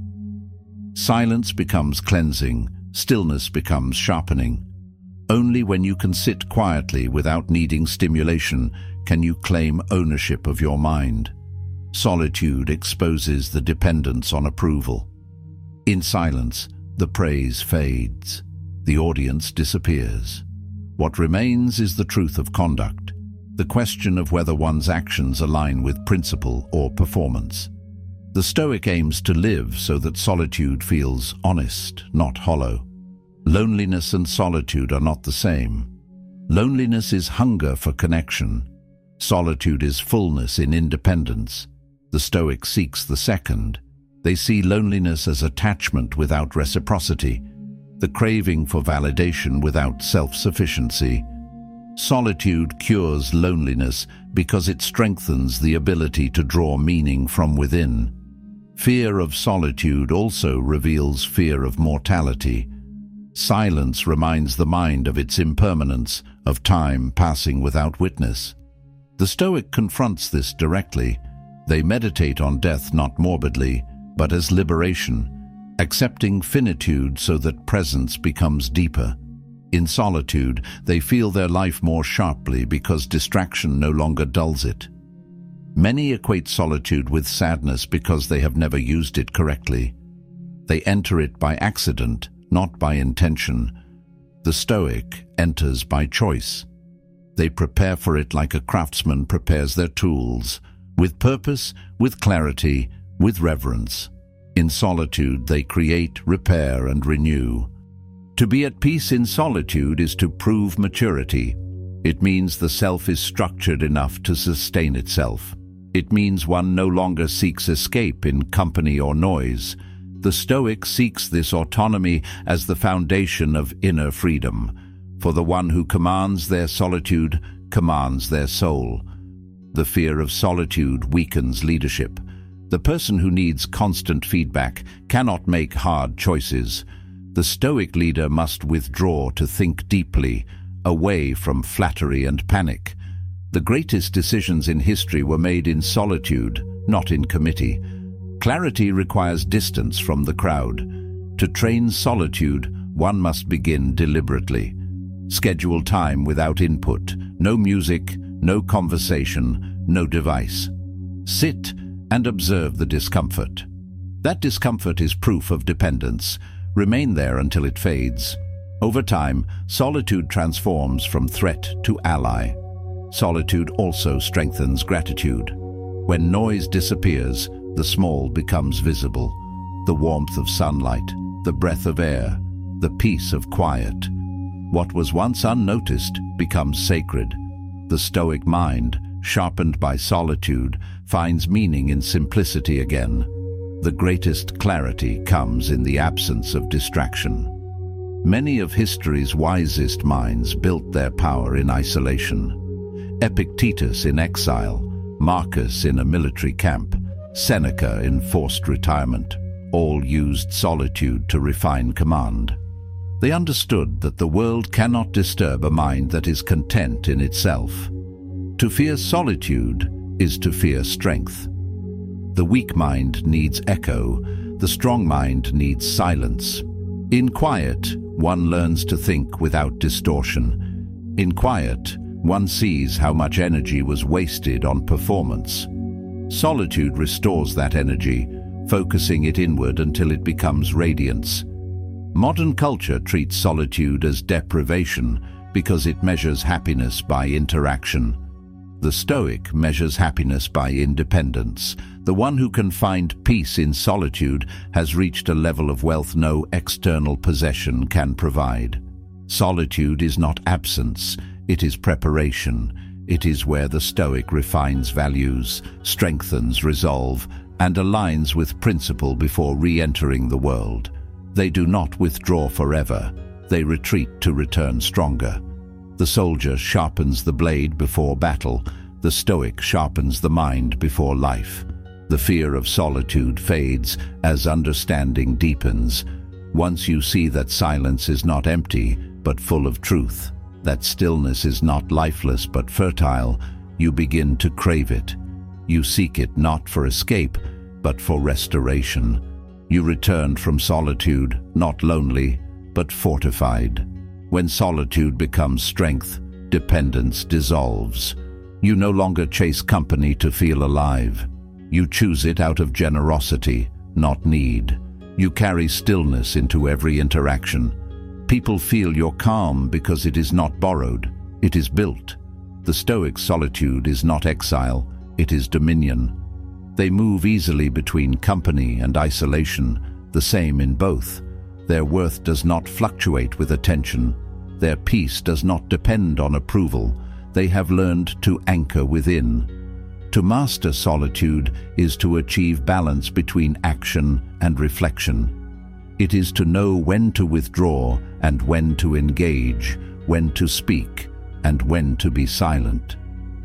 Silence becomes cleansing, stillness becomes sharpening. Only when you can sit quietly without needing stimulation can you claim ownership of your mind. Solitude exposes the dependence on approval. In silence, the praise fades. The audience disappears. What remains is the truth of conduct, the question of whether one's actions align with principle or performance. The Stoic aims to live so that solitude feels honest, not hollow. Loneliness and solitude are not the same. Loneliness is hunger for connection. Solitude is fullness in independence. The Stoic seeks the second. They see loneliness as attachment without reciprocity, the craving for validation without self-sufficiency. Solitude cures loneliness because it strengthens the ability to draw meaning from within. Fear of solitude also reveals fear of mortality. Silence reminds the mind of its impermanence, of time passing without witness. The Stoic confronts this directly. They meditate on death not morbidly, but as liberation, accepting finitude so that presence becomes deeper. In solitude, they feel their life more sharply because distraction no longer dulls it. Many equate solitude with sadness because they have never used it correctly. They enter it by accident, not by intention. The Stoic enters by choice. They prepare for it like a craftsman prepares their tools, with purpose, with clarity, with reverence. In solitude, they create, repair, and renew. To be at peace in solitude is to prove maturity. It means the self is structured enough to sustain itself. It means one no longer seeks escape in company or noise. The Stoic seeks this autonomy as the foundation of inner freedom. For the one who commands their solitude commands their soul. The fear of solitude weakens leadership. The person who needs constant feedback cannot make hard choices. The Stoic leader must withdraw to think deeply, away from flattery and panic. The greatest decisions in history were made in solitude, not in committee. Clarity requires distance from the crowd. To train solitude, one must begin deliberately. Schedule time without input, no music, no conversation, no device. Sit and observe the discomfort. That discomfort is proof of dependence. Remain there until it fades. Over time, solitude transforms from threat to ally. Solitude also strengthens gratitude. When noise disappears, the small becomes visible. The warmth of sunlight, the breath of air, the peace of quiet. What was once unnoticed becomes sacred. The Stoic mind, sharpened by solitude, finds meaning in simplicity again. The greatest clarity comes in the absence of distraction. Many of history's wisest minds built their power in isolation. Epictetus in exile, Marcus in a military camp, Seneca in forced retirement, all used solitude to refine command. They understood that the world cannot disturb a mind that is content in itself. To fear solitude is to fear strength. The weak mind needs echo, the strong mind needs silence. In quiet, one learns to think without distortion. In quiet, one sees how much energy was wasted on performance. Solitude restores that energy, focusing it inward until it becomes radiance. Modern culture treats solitude as deprivation because it measures happiness by interaction. The Stoic measures happiness by independence. The one who can find peace in solitude has reached a level of wealth no external possession can provide. Solitude is not absence, it is preparation. It is where the Stoic refines values, strengthens resolve, and aligns with principle before re-entering the world. They do not withdraw forever. They retreat to return stronger. The soldier sharpens the blade before battle. The Stoic sharpens the mind before life. The fear of solitude fades as understanding deepens. Once you see that silence is not empty, but full of truth, that stillness is not lifeless but fertile, you begin to crave it. You seek it not for escape, but for restoration. You return from solitude, not lonely, but fortified. When solitude becomes strength, dependence dissolves. You no longer chase company to feel alive. You choose it out of generosity, not need. You carry stillness into every interaction. People feel your calm because it is not borrowed, it is built. The Stoic solitude is not exile, it is dominion. They move easily between company and isolation, the same in both. Their worth does not fluctuate with attention. Their peace does not depend on approval. They have learned to anchor within. To master solitude is to achieve balance between action and reflection. It is to know when to withdraw and when to engage, when to speak and when to be silent.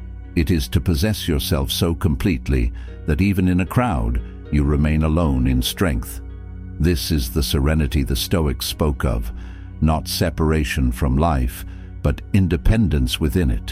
It is to possess yourself so completely that even in a crowd you remain alone in strength. This is the serenity the Stoics spoke of, not separation from life, but independence within it.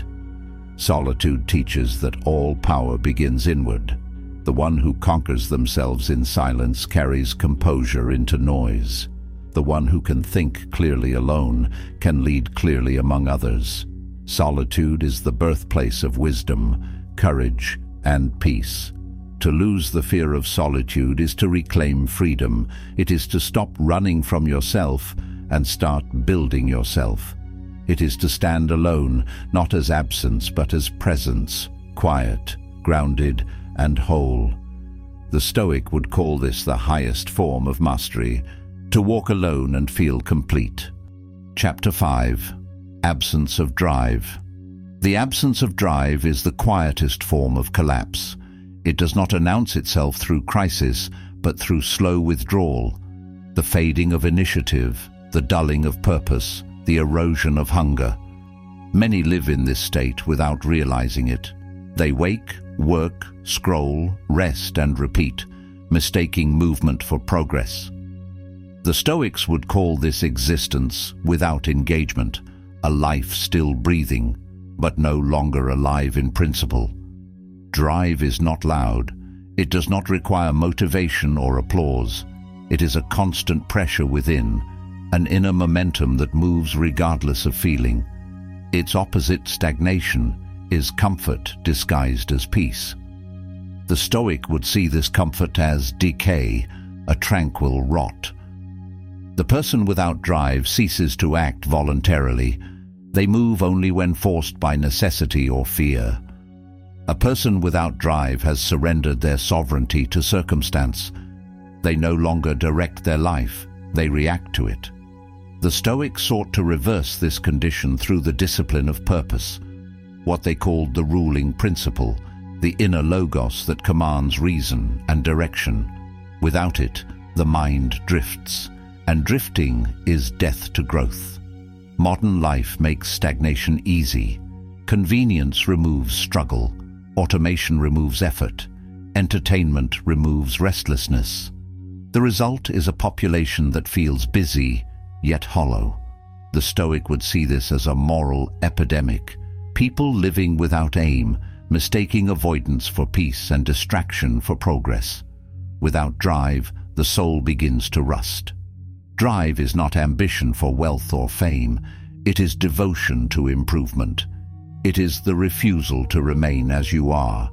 Solitude teaches that all power begins inward. The one who conquers themselves in silence carries composure into noise. The one who can think clearly alone can lead clearly among others. Solitude is the birthplace of wisdom, courage, and peace. To lose the fear of solitude is to reclaim freedom. It is to stop running from yourself and start building yourself. It is to stand alone, not as absence, but as presence, quiet, grounded, and whole. The Stoic would call this the highest form of mastery, to walk alone and feel complete. Chapter five. Absence of drive. The absence of drive is the quietest form of collapse. It does not announce itself through crisis, but through slow withdrawal, the fading of initiative, the dulling of purpose, the erosion of hunger. Many live in this state without realizing it. They wake, work, scroll, rest, and repeat, mistaking movement for progress. The Stoics would call this existence without engagement, a life still breathing, but no longer alive in principle. Drive is not loud. It does not require motivation or applause. It is a constant pressure within, an inner momentum that moves regardless of feeling. Its opposite, stagnation, is comfort disguised as peace. The Stoic would see this comfort as decay, a tranquil rot. The person without drive ceases to act voluntarily. They move only when forced by necessity or fear. A person without drive has surrendered their sovereignty to circumstance. They no longer direct their life, they react to it. The Stoics sought to reverse this condition through the discipline of purpose, what they called the ruling principle, the inner logos that commands reason and direction. Without it, the mind drifts, and drifting is death to growth. Modern life makes stagnation easy. Convenience removes struggle. Automation removes effort. Entertainment removes restlessness. The result is a population that feels busy, yet hollow. The Stoic would see this as a moral epidemic. People living without aim, mistaking avoidance for peace and distraction for progress. Without drive, the soul begins to rust. Drive is not ambition for wealth or fame. It is devotion to improvement. It is the refusal to remain as you are.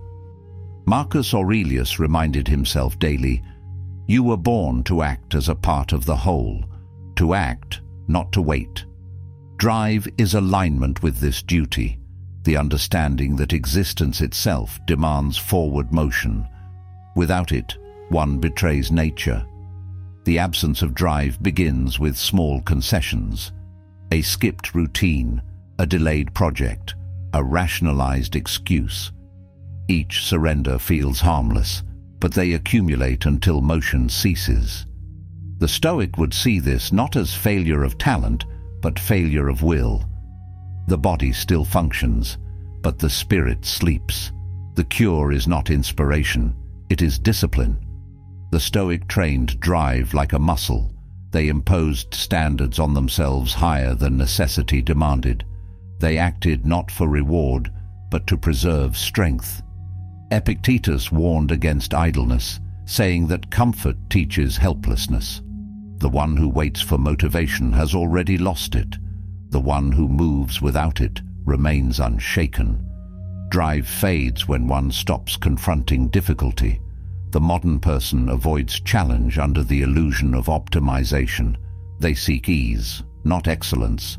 Marcus Aurelius reminded himself daily, "You were born to act as a part of the whole, to act, not to wait." Drive is alignment with this duty, the understanding that existence itself demands forward motion. Without it, one betrays nature. The absence of drive begins with small concessions, a skipped routine, a delayed project, a rationalized excuse. Each surrender feels harmless, but they accumulate until motion ceases. The Stoic would see this not as failure of talent, but failure of will. The body still functions, but the spirit sleeps. The cure is not inspiration, it is discipline. The Stoic trained drive like a muscle. They imposed standards on themselves higher than necessity demanded. They acted not for reward, but to preserve strength. Epictetus warned against idleness, saying that comfort teaches helplessness. The one who waits for motivation has already lost it. The one who moves without it remains unshaken. Drive fades when one stops confronting difficulty. The modern person avoids challenge under the illusion of optimization. They seek ease, not excellence.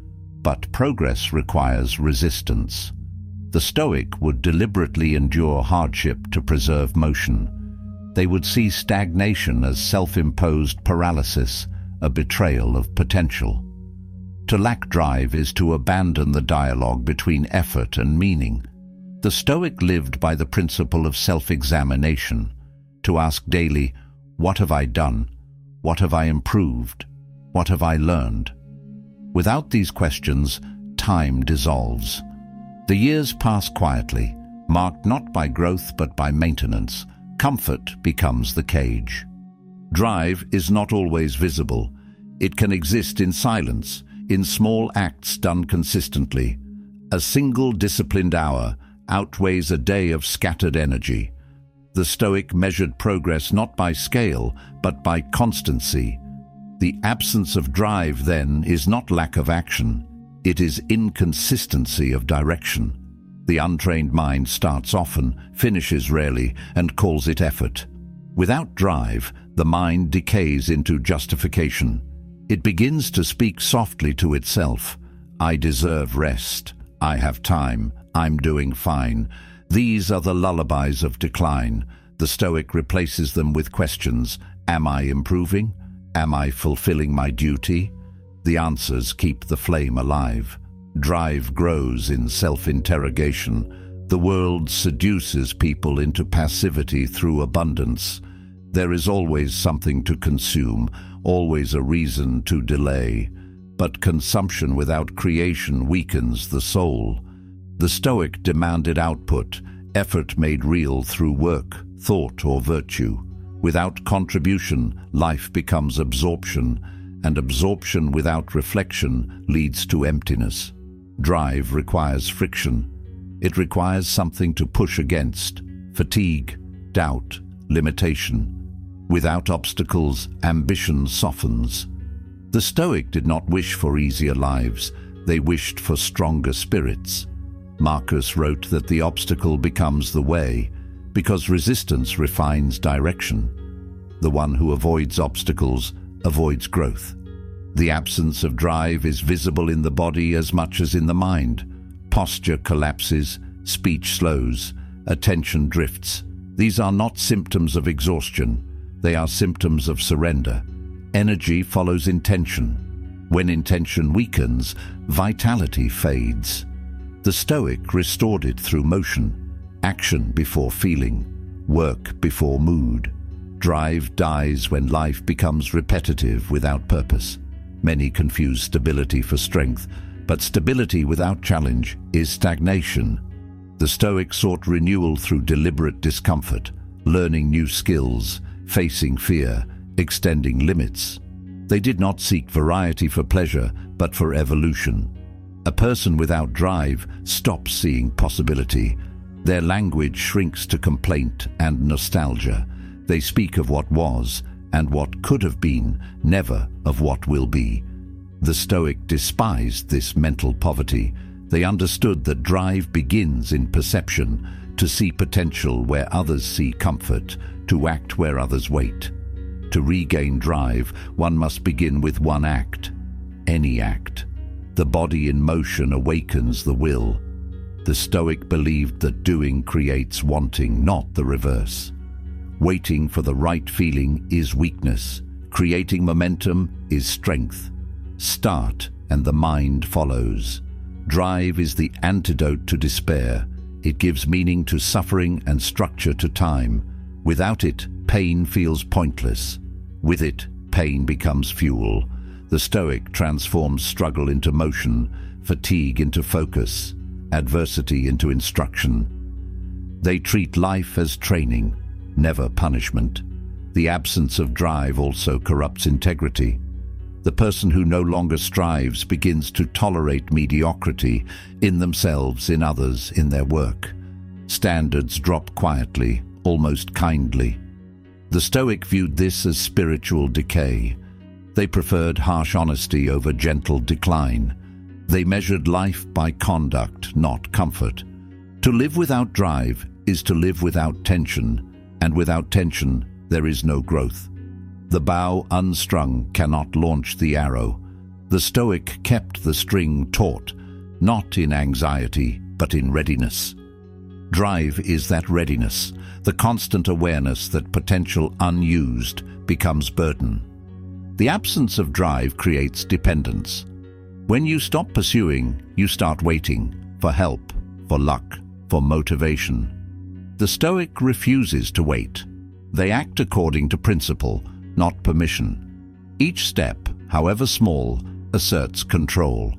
But progress requires resistance. The Stoic would deliberately endure hardship to preserve motion. They would see stagnation as self-imposed paralysis, a betrayal of potential. To lack drive is to abandon the dialogue between effort and meaning. The Stoic lived by the principle of self-examination, to ask daily, what have I done? What have I improved? What have I learned? Without these questions, time dissolves. The years pass quietly, marked not by growth but by maintenance. Comfort becomes the cage. Drive is not always visible. It can exist in silence, in small acts done consistently. A single disciplined hour outweighs a day of scattered energy. The Stoic measured progress not by scale, but by constancy. The absence of drive, then, is not lack of action. It is inconsistency of direction. The untrained mind starts often, finishes rarely, and calls it effort. Without drive, the mind decays into justification. It begins to speak softly to itself. I deserve rest. I have time. I'm doing fine. These are the lullabies of decline. The Stoic replaces them with questions. Am I improving? Am I fulfilling my duty? The answers keep the flame alive. Drive grows in self-interrogation. The world seduces people into passivity through abundance. There is always something to consume, always a reason to delay. But consumption without creation weakens the soul. The Stoic demanded output, effort made real through work, thought, or virtue. Without contribution, life becomes absorption, and absorption without reflection leads to emptiness. Drive requires friction. It requires something to push against: fatigue, doubt, limitation. Without obstacles, ambition softens. The Stoic did not wish for easier lives. They wished for stronger spirits. Marcus wrote that the obstacle becomes the way, because resistance refines direction. The one who avoids obstacles avoids growth. The absence of drive is visible in the body as much as in the mind. Posture collapses, speech slows, attention drifts. These are not symptoms of exhaustion. They are symptoms of surrender. Energy follows intention. When intention weakens, vitality fades. The Stoic restored it through motion, action before feeling, work before mood. Drive dies when life becomes repetitive without purpose. Many confuse stability for strength, but stability without challenge is stagnation. The Stoic sought renewal through deliberate discomfort, learning new skills, facing fear, extending limits. They did not seek variety for pleasure, but for evolution. A person without drive stops seeing possibility. Their language shrinks to complaint and nostalgia. They speak of what was and what could have been, never of what will be. The Stoic despised this mental poverty. They understood that drive begins in perception, to see potential where others see comfort, to act where others wait. To regain drive, one must begin with one act, any act. The body in motion awakens the will. The Stoic believed that doing creates wanting, not the reverse. Waiting for the right feeling is weakness. Creating momentum is strength. Start and the mind follows. Drive is the antidote to despair. It gives meaning to suffering and structure to time. Without it, pain feels pointless. With it, pain becomes fuel. The Stoic transforms struggle into motion, fatigue into focus, adversity into instruction. They treat life as training, never punishment. The absence of drive also corrupts integrity. The person who no longer strives begins to tolerate mediocrity in themselves, in others, in their work. Standards drop quietly, almost kindly. The Stoic viewed this as spiritual decay. They preferred harsh honesty over gentle decline. They measured life by conduct, not comfort. To live without drive is to live without tension, and without tension there is no growth. The bow unstrung cannot launch the arrow. The Stoic kept the string taut, not in anxiety, but in readiness. Drive is that readiness, the constant awareness that potential unused becomes burden. The absence of drive creates dependence. When you stop pursuing, you start waiting for help, for luck, for motivation. The Stoic refuses to wait. They act according to principle, not permission. Each step, however small, asserts control.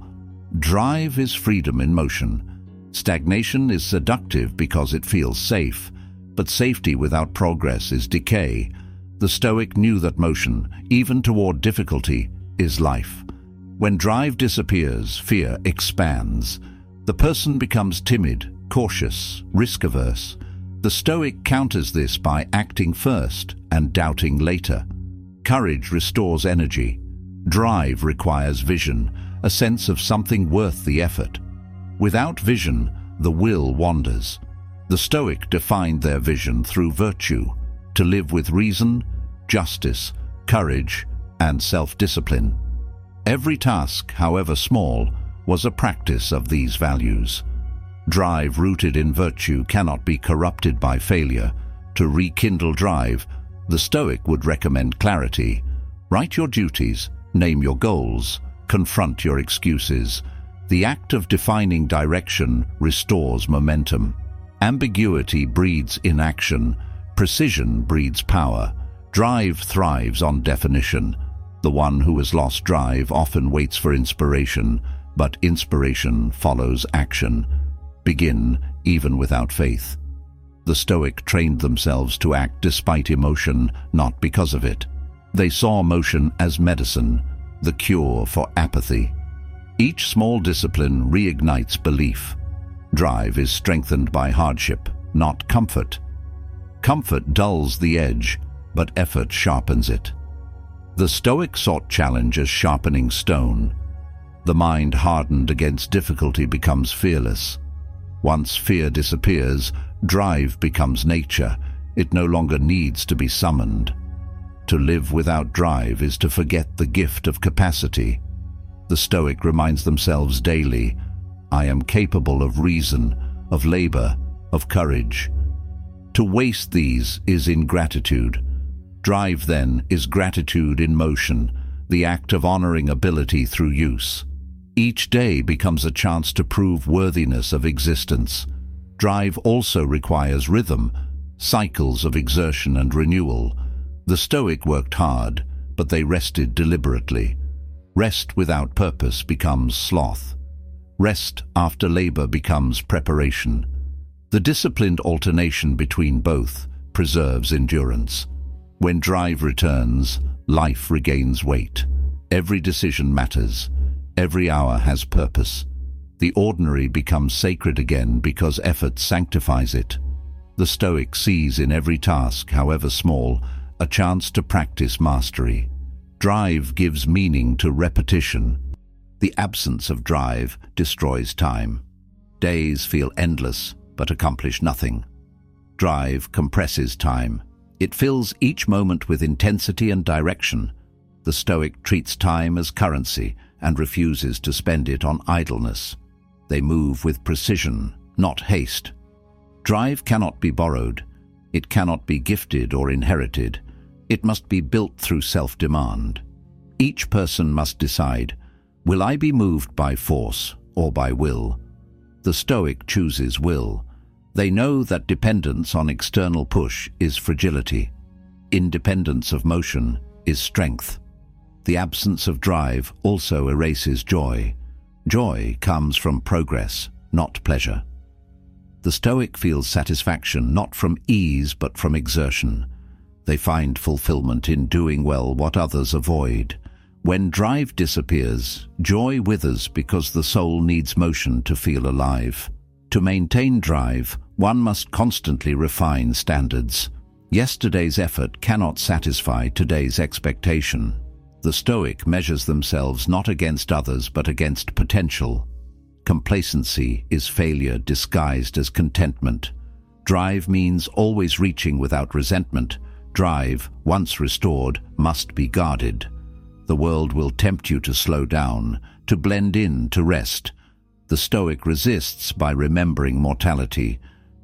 Drive is freedom in motion. Stagnation is seductive because it feels safe, but safety without progress is decay. The Stoic knew that motion, even toward difficulty, is life. When drive disappears, fear expands. The person becomes timid, cautious, risk-averse. The Stoic counters this by acting first and doubting later. Courage restores energy. Drive requires vision, a sense of something worth the effort. Without vision, the will wanders. The Stoic defined their vision through virtue, to live with reason, justice, courage, and self-discipline. Every task, however small, was a practice of these values. Drive rooted in virtue cannot be corrupted by failure. To rekindle drive, the Stoic would recommend clarity. Write your duties, name your goals, confront your excuses. The act of defining direction restores momentum. Ambiguity breeds inaction. Precision breeds power. Drive thrives on definition. The one who has lost drive often waits for inspiration, but inspiration follows action. Begin even without faith. The Stoic trained themselves to act despite emotion, not because of it. They saw motion as medicine, the cure for apathy. Each small discipline reignites belief. Drive is strengthened by hardship, not comfort. Comfort dulls the edge, but effort sharpens it. The Stoic sought challenge as sharpening stone. The mind hardened against difficulty becomes fearless. Once fear disappears, drive becomes nature. It no longer needs to be summoned. To live without drive is to forget the gift of capacity. The Stoic reminds themselves daily, I am capable of reason, of labor, of courage. To waste these is ingratitude. Drive, then, is gratitude in motion, the act of honoring ability through use. Each day becomes a chance to prove worthiness of existence. Drive also requires rhythm, cycles of exertion and renewal. The Stoic worked hard, but they rested deliberately. Rest without purpose becomes sloth. Rest after labor becomes preparation. The disciplined alternation between both preserves endurance. When drive returns, life regains weight. Every decision matters. Every hour has purpose. The ordinary becomes sacred again because effort sanctifies it. The Stoic sees in every task, however small, a chance to practice mastery. Drive gives meaning to repetition. The absence of drive destroys time. Days feel endless, but accomplish nothing. Drive compresses time. It fills each moment with intensity and direction. The Stoic treats time as currency and refuses to spend it on idleness. They move with precision, not haste. Drive cannot be borrowed. It cannot be gifted or inherited. It must be built through self-demand. Each person must decide, will I be moved by force or by will? The Stoic chooses will. They know that dependence on external push is fragility. Independence of motion is strength. The absence of drive also erases joy. Joy comes from progress, not pleasure. The Stoic feels satisfaction not from ease but from exertion. They find fulfillment in doing well what others avoid. When drive disappears, joy withers because the soul needs motion to feel alive. To maintain drive, one must constantly refine standards. Yesterday's effort cannot satisfy today's expectation. The Stoic measures themselves not against others but against potential. Complacency is failure disguised as contentment. Drive means always reaching without resentment. Drive, once restored, must be guarded. The world will tempt you to slow down, to blend in, to rest. The Stoic resists by remembering mortality.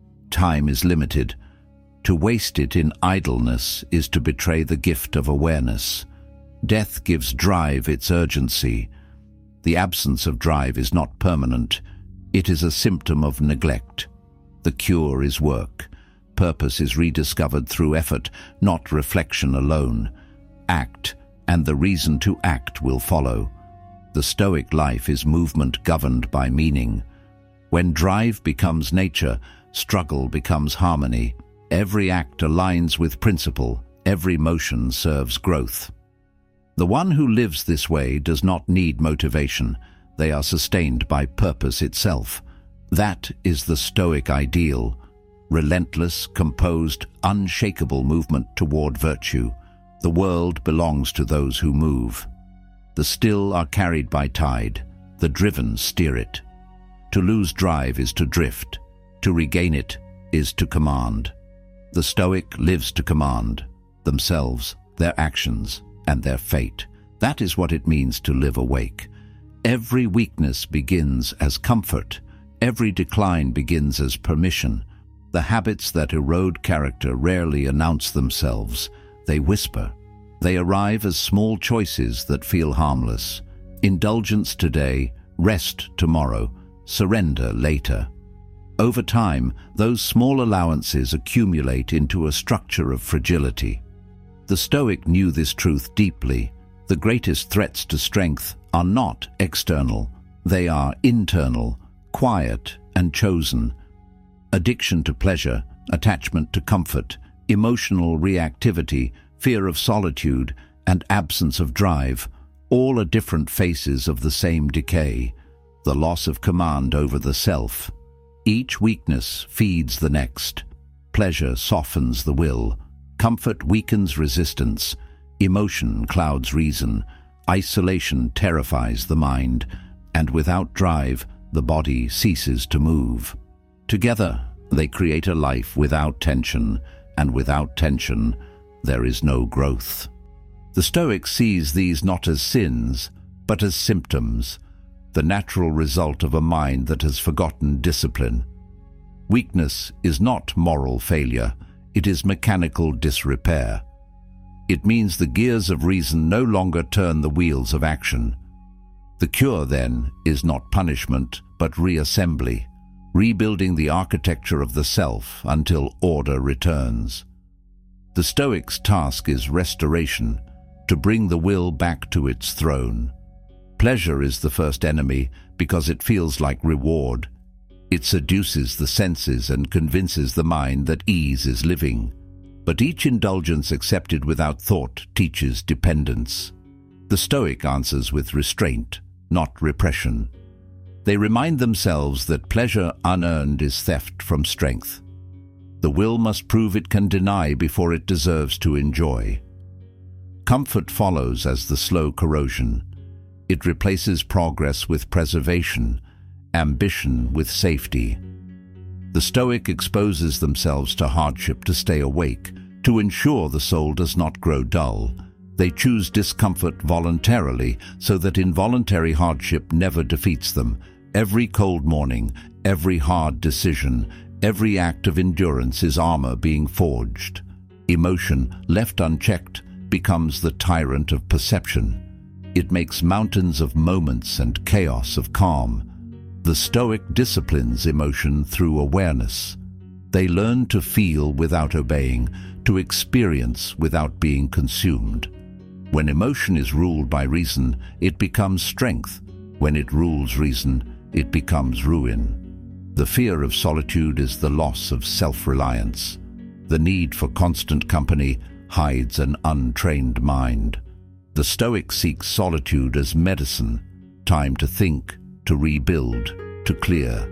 Time is limited. To waste it in idleness is to betray the gift of awareness. Death gives drive its urgency. The absence of drive is not permanent. It is a symptom of neglect. The cure is work. Purpose is rediscovered through effort, not reflection alone. Act, and the reason to act will follow. The Stoic life is movement governed by meaning. When drive becomes nature, struggle becomes harmony. Every act aligns with principle. Every motion serves growth. The one who lives this way does not need motivation. They are sustained by purpose itself. That is the Stoic ideal. Relentless, composed, unshakable movement toward virtue. The world belongs to those who move. The still are carried by tide. The driven steer it. To lose drive is to drift. To regain it is to command. The Stoic lives to command themselves, their actions, and their fate. That is what it means to live awake. Every weakness begins as comfort. Every decline begins as permission. The habits that erode character rarely announce themselves. They whisper. They arrive as small choices that feel harmless. Indulgence today, rest tomorrow, surrender later. Over time, those small allowances accumulate into a structure of fragility. The Stoic knew this truth deeply. The greatest threats to strength are not external. They are internal, quiet, and chosen. Addiction to pleasure, attachment to comfort, emotional reactivity, fear of solitude, and absence of drive, all are different faces of the same decay, the loss of command over the self. Each weakness feeds the next. Pleasure softens the will. Comfort weakens resistance. Emotion clouds reason. Isolation terrifies the mind. And without drive, the body ceases to move. Together, they create a life without tension, and without tension, there is no growth. The Stoic sees these not as sins, but as symptoms, the natural result of a mind that has forgotten discipline. Weakness is not moral failure, it is mechanical disrepair. It means the gears of reason no longer turn the wheels of action. The cure, then, is not punishment, but reassembly, rebuilding the architecture of the self until order returns. The Stoic's task is restoration, to bring the will back to its throne. Pleasure is the first enemy because it feels like reward. It seduces the senses and convinces the mind that ease is living. But each indulgence accepted without thought teaches dependence. The Stoic answers with restraint, not repression. They remind themselves that pleasure unearned is theft from strength. The will must prove it can deny before it deserves to enjoy. Comfort follows as the slow corrosion. It replaces progress with preservation, ambition with safety. The Stoic exposes themselves to hardship to stay awake, to ensure the soul does not grow dull. They choose discomfort voluntarily so that involuntary hardship never defeats them. Every cold morning, every hard decision, every act of endurance is armor being forged. Emotion, left unchecked, becomes the tyrant of perception. It makes mountains of moments and chaos of calm. The Stoic disciplines emotion through awareness. They learn to feel without obeying, to experience without being consumed. When emotion is ruled by reason, it becomes strength. When it rules reason, it becomes ruin. The fear of solitude is the loss of self-reliance. The need for constant company hides an untrained mind. The Stoic seeks solitude as medicine, time to think, to rebuild, to clear.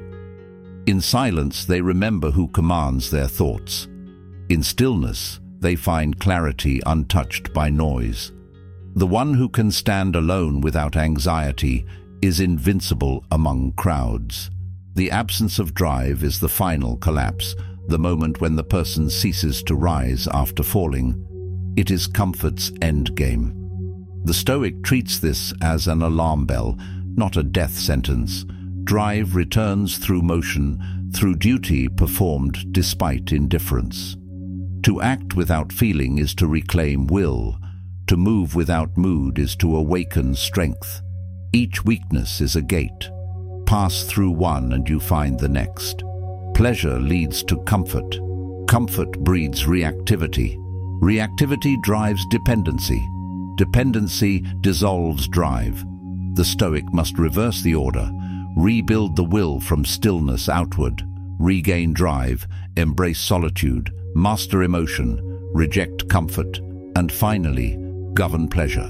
In silence, they remember who commands their thoughts. In stillness, they find clarity untouched by noise. The one who can stand alone without anxiety is invincible among crowds. The absence of drive is the final collapse, the moment when the person ceases to rise after falling. It is comfort's endgame. The Stoic treats this as an alarm bell, not a death sentence. Drive returns through motion, through duty performed despite indifference. To act without feeling is to reclaim will. To move without mood is to awaken strength. Each weakness is a gate. Pass through one and you find the next. Pleasure leads to comfort. Comfort breeds reactivity. Reactivity drives dependency. Dependency dissolves drive. The Stoic must reverse the order, rebuild the will from stillness outward, regain drive, embrace solitude, master emotion, reject comfort, and finally, govern pleasure.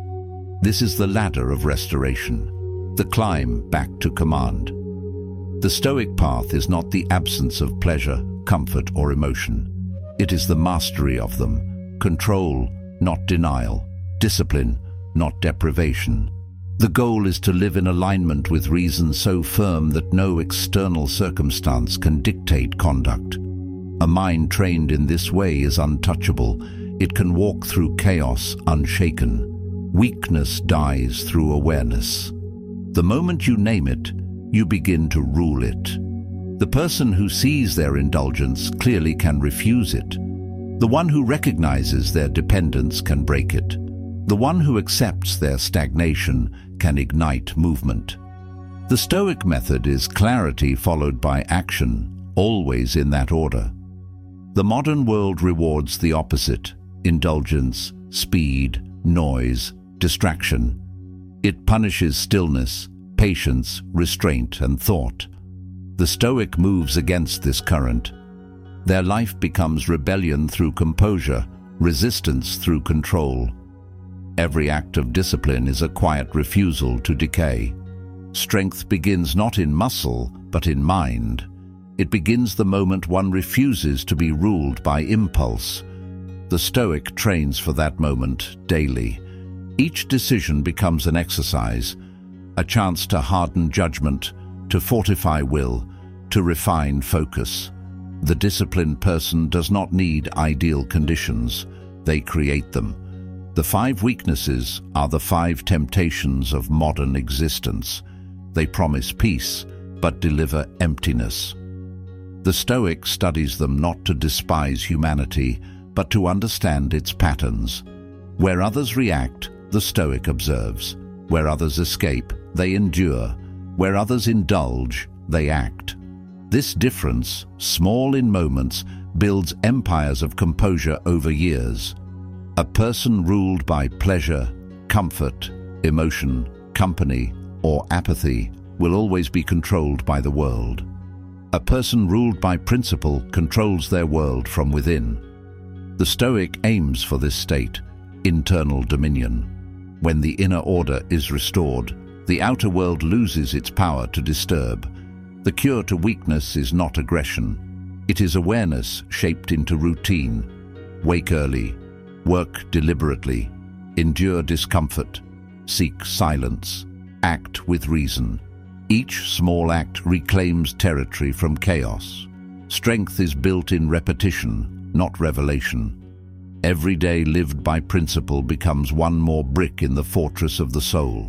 This is the ladder of restoration, the climb back to command. The Stoic path is not the absence of pleasure, comfort, or emotion. It is the mastery of them, control, not denial, discipline, not deprivation. The goal is to live in alignment with reason so firm that no external circumstance can dictate conduct. A mind trained in this way is untouchable. It can walk through chaos unshaken. Weakness dies through awareness. The moment you name it, you begin to rule it. The person who sees their indulgence clearly can refuse it. The one who recognizes their dependence can break it. The one who accepts their stagnation can ignite movement. The Stoic method is clarity followed by action, always in that order. The modern world rewards the opposite: indulgence, speed, noise, distraction. It punishes stillness, patience, restraint, and thought. The Stoic moves against this current. Their life becomes rebellion through composure, resistance through control. Every act of discipline is a quiet refusal to decay. Strength begins not in muscle, but in mind. It begins the moment one refuses to be ruled by impulse. The Stoic trains for that moment daily. Each decision becomes an exercise, a chance to harden judgment, to fortify will, to refine focus. The disciplined person does not need ideal conditions. They create them. The five weaknesses are the five temptations of modern existence. They promise peace, but deliver emptiness. The Stoic studies them not to despise humanity, but to understand its patterns. Where others react, the Stoic observes. Where others escape, they endure. Where others indulge, they act. This difference, small in moments, builds empires of composure over years. A person ruled by pleasure, comfort, emotion, company, or apathy will always be controlled by the world. A person ruled by principle controls their world from within. The Stoic aims for this state, internal dominion. When the inner order is restored, the outer world loses its power to disturb. The cure to weakness is not aggression. It is awareness shaped into routine. Wake early. Work deliberately, endure discomfort, seek silence, act with reason. Each small act reclaims territory from chaos. Strength is built in repetition, not revelation. Every day lived by principle becomes one more brick in the fortress of the soul.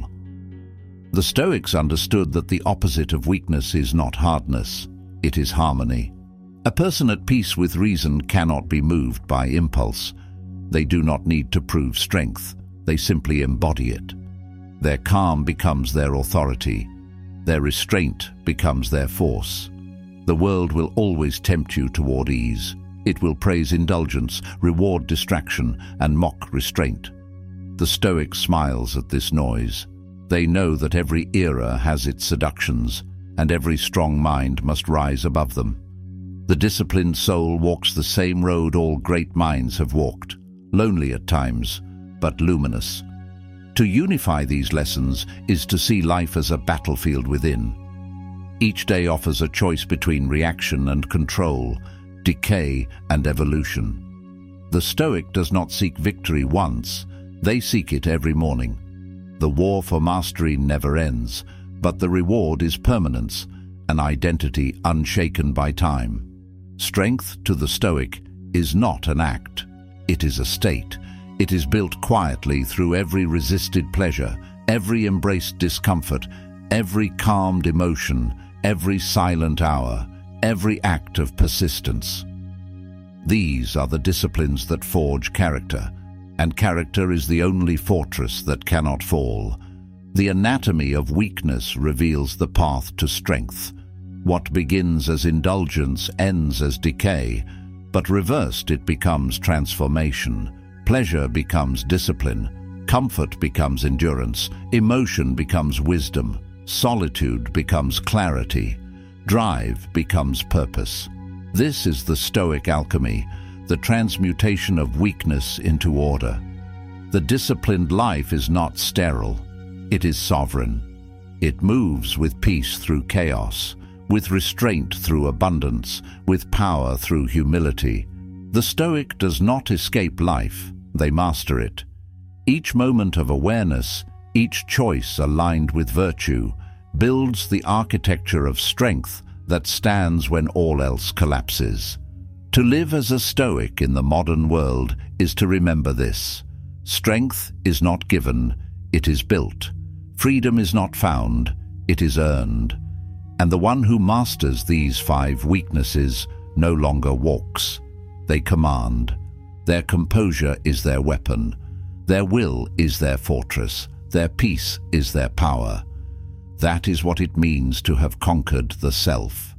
The Stoics understood that the opposite of weakness is not hardness, it is harmony. A person at peace with reason cannot be moved by impulse. They do not need to prove strength, they simply embody it. Their calm becomes their authority. Their restraint becomes their force. The world will always tempt you toward ease. It will praise indulgence, reward distraction, and mock restraint. The Stoic smiles at this noise. They know that every era has its seductions, and every strong mind must rise above them. The disciplined soul walks the same road all great minds have walked, lonely at times, but luminous. To unify these lessons is to see life as a battlefield within. Each day offers a choice between reaction and control, decay and evolution. The Stoic does not seek victory once, they seek it every morning. The war for mastery never ends, but the reward is permanence, an identity unshaken by time. Strength to the Stoic is not an act, it is a state. It is built quietly through every resisted pleasure, every embraced discomfort, every calmed emotion, every silent hour, every act of persistence. These are the disciplines that forge character, and character is the only fortress that cannot fall. The anatomy of weakness reveals the path to strength. What begins as indulgence ends as decay, but reversed it becomes transformation. Pleasure becomes discipline, comfort becomes endurance, emotion becomes wisdom, solitude becomes clarity, drive becomes purpose. This is the Stoic alchemy, the transmutation of weakness into order. The disciplined life is not sterile, it is sovereign. It moves with peace through chaos, with restraint through abundance, with power through humility. The Stoic does not escape life, they master it. Each moment of awareness, each choice aligned with virtue, builds the architecture of strength that stands when all else collapses. To live as a Stoic in the modern world is to remember this. Strength is not given, it is built. Freedom is not found, it is earned. And the one who masters these five weaknesses no longer walks. They command. Their composure is their weapon. Their will is their fortress. Their peace is their power. That is what it means to have conquered the self.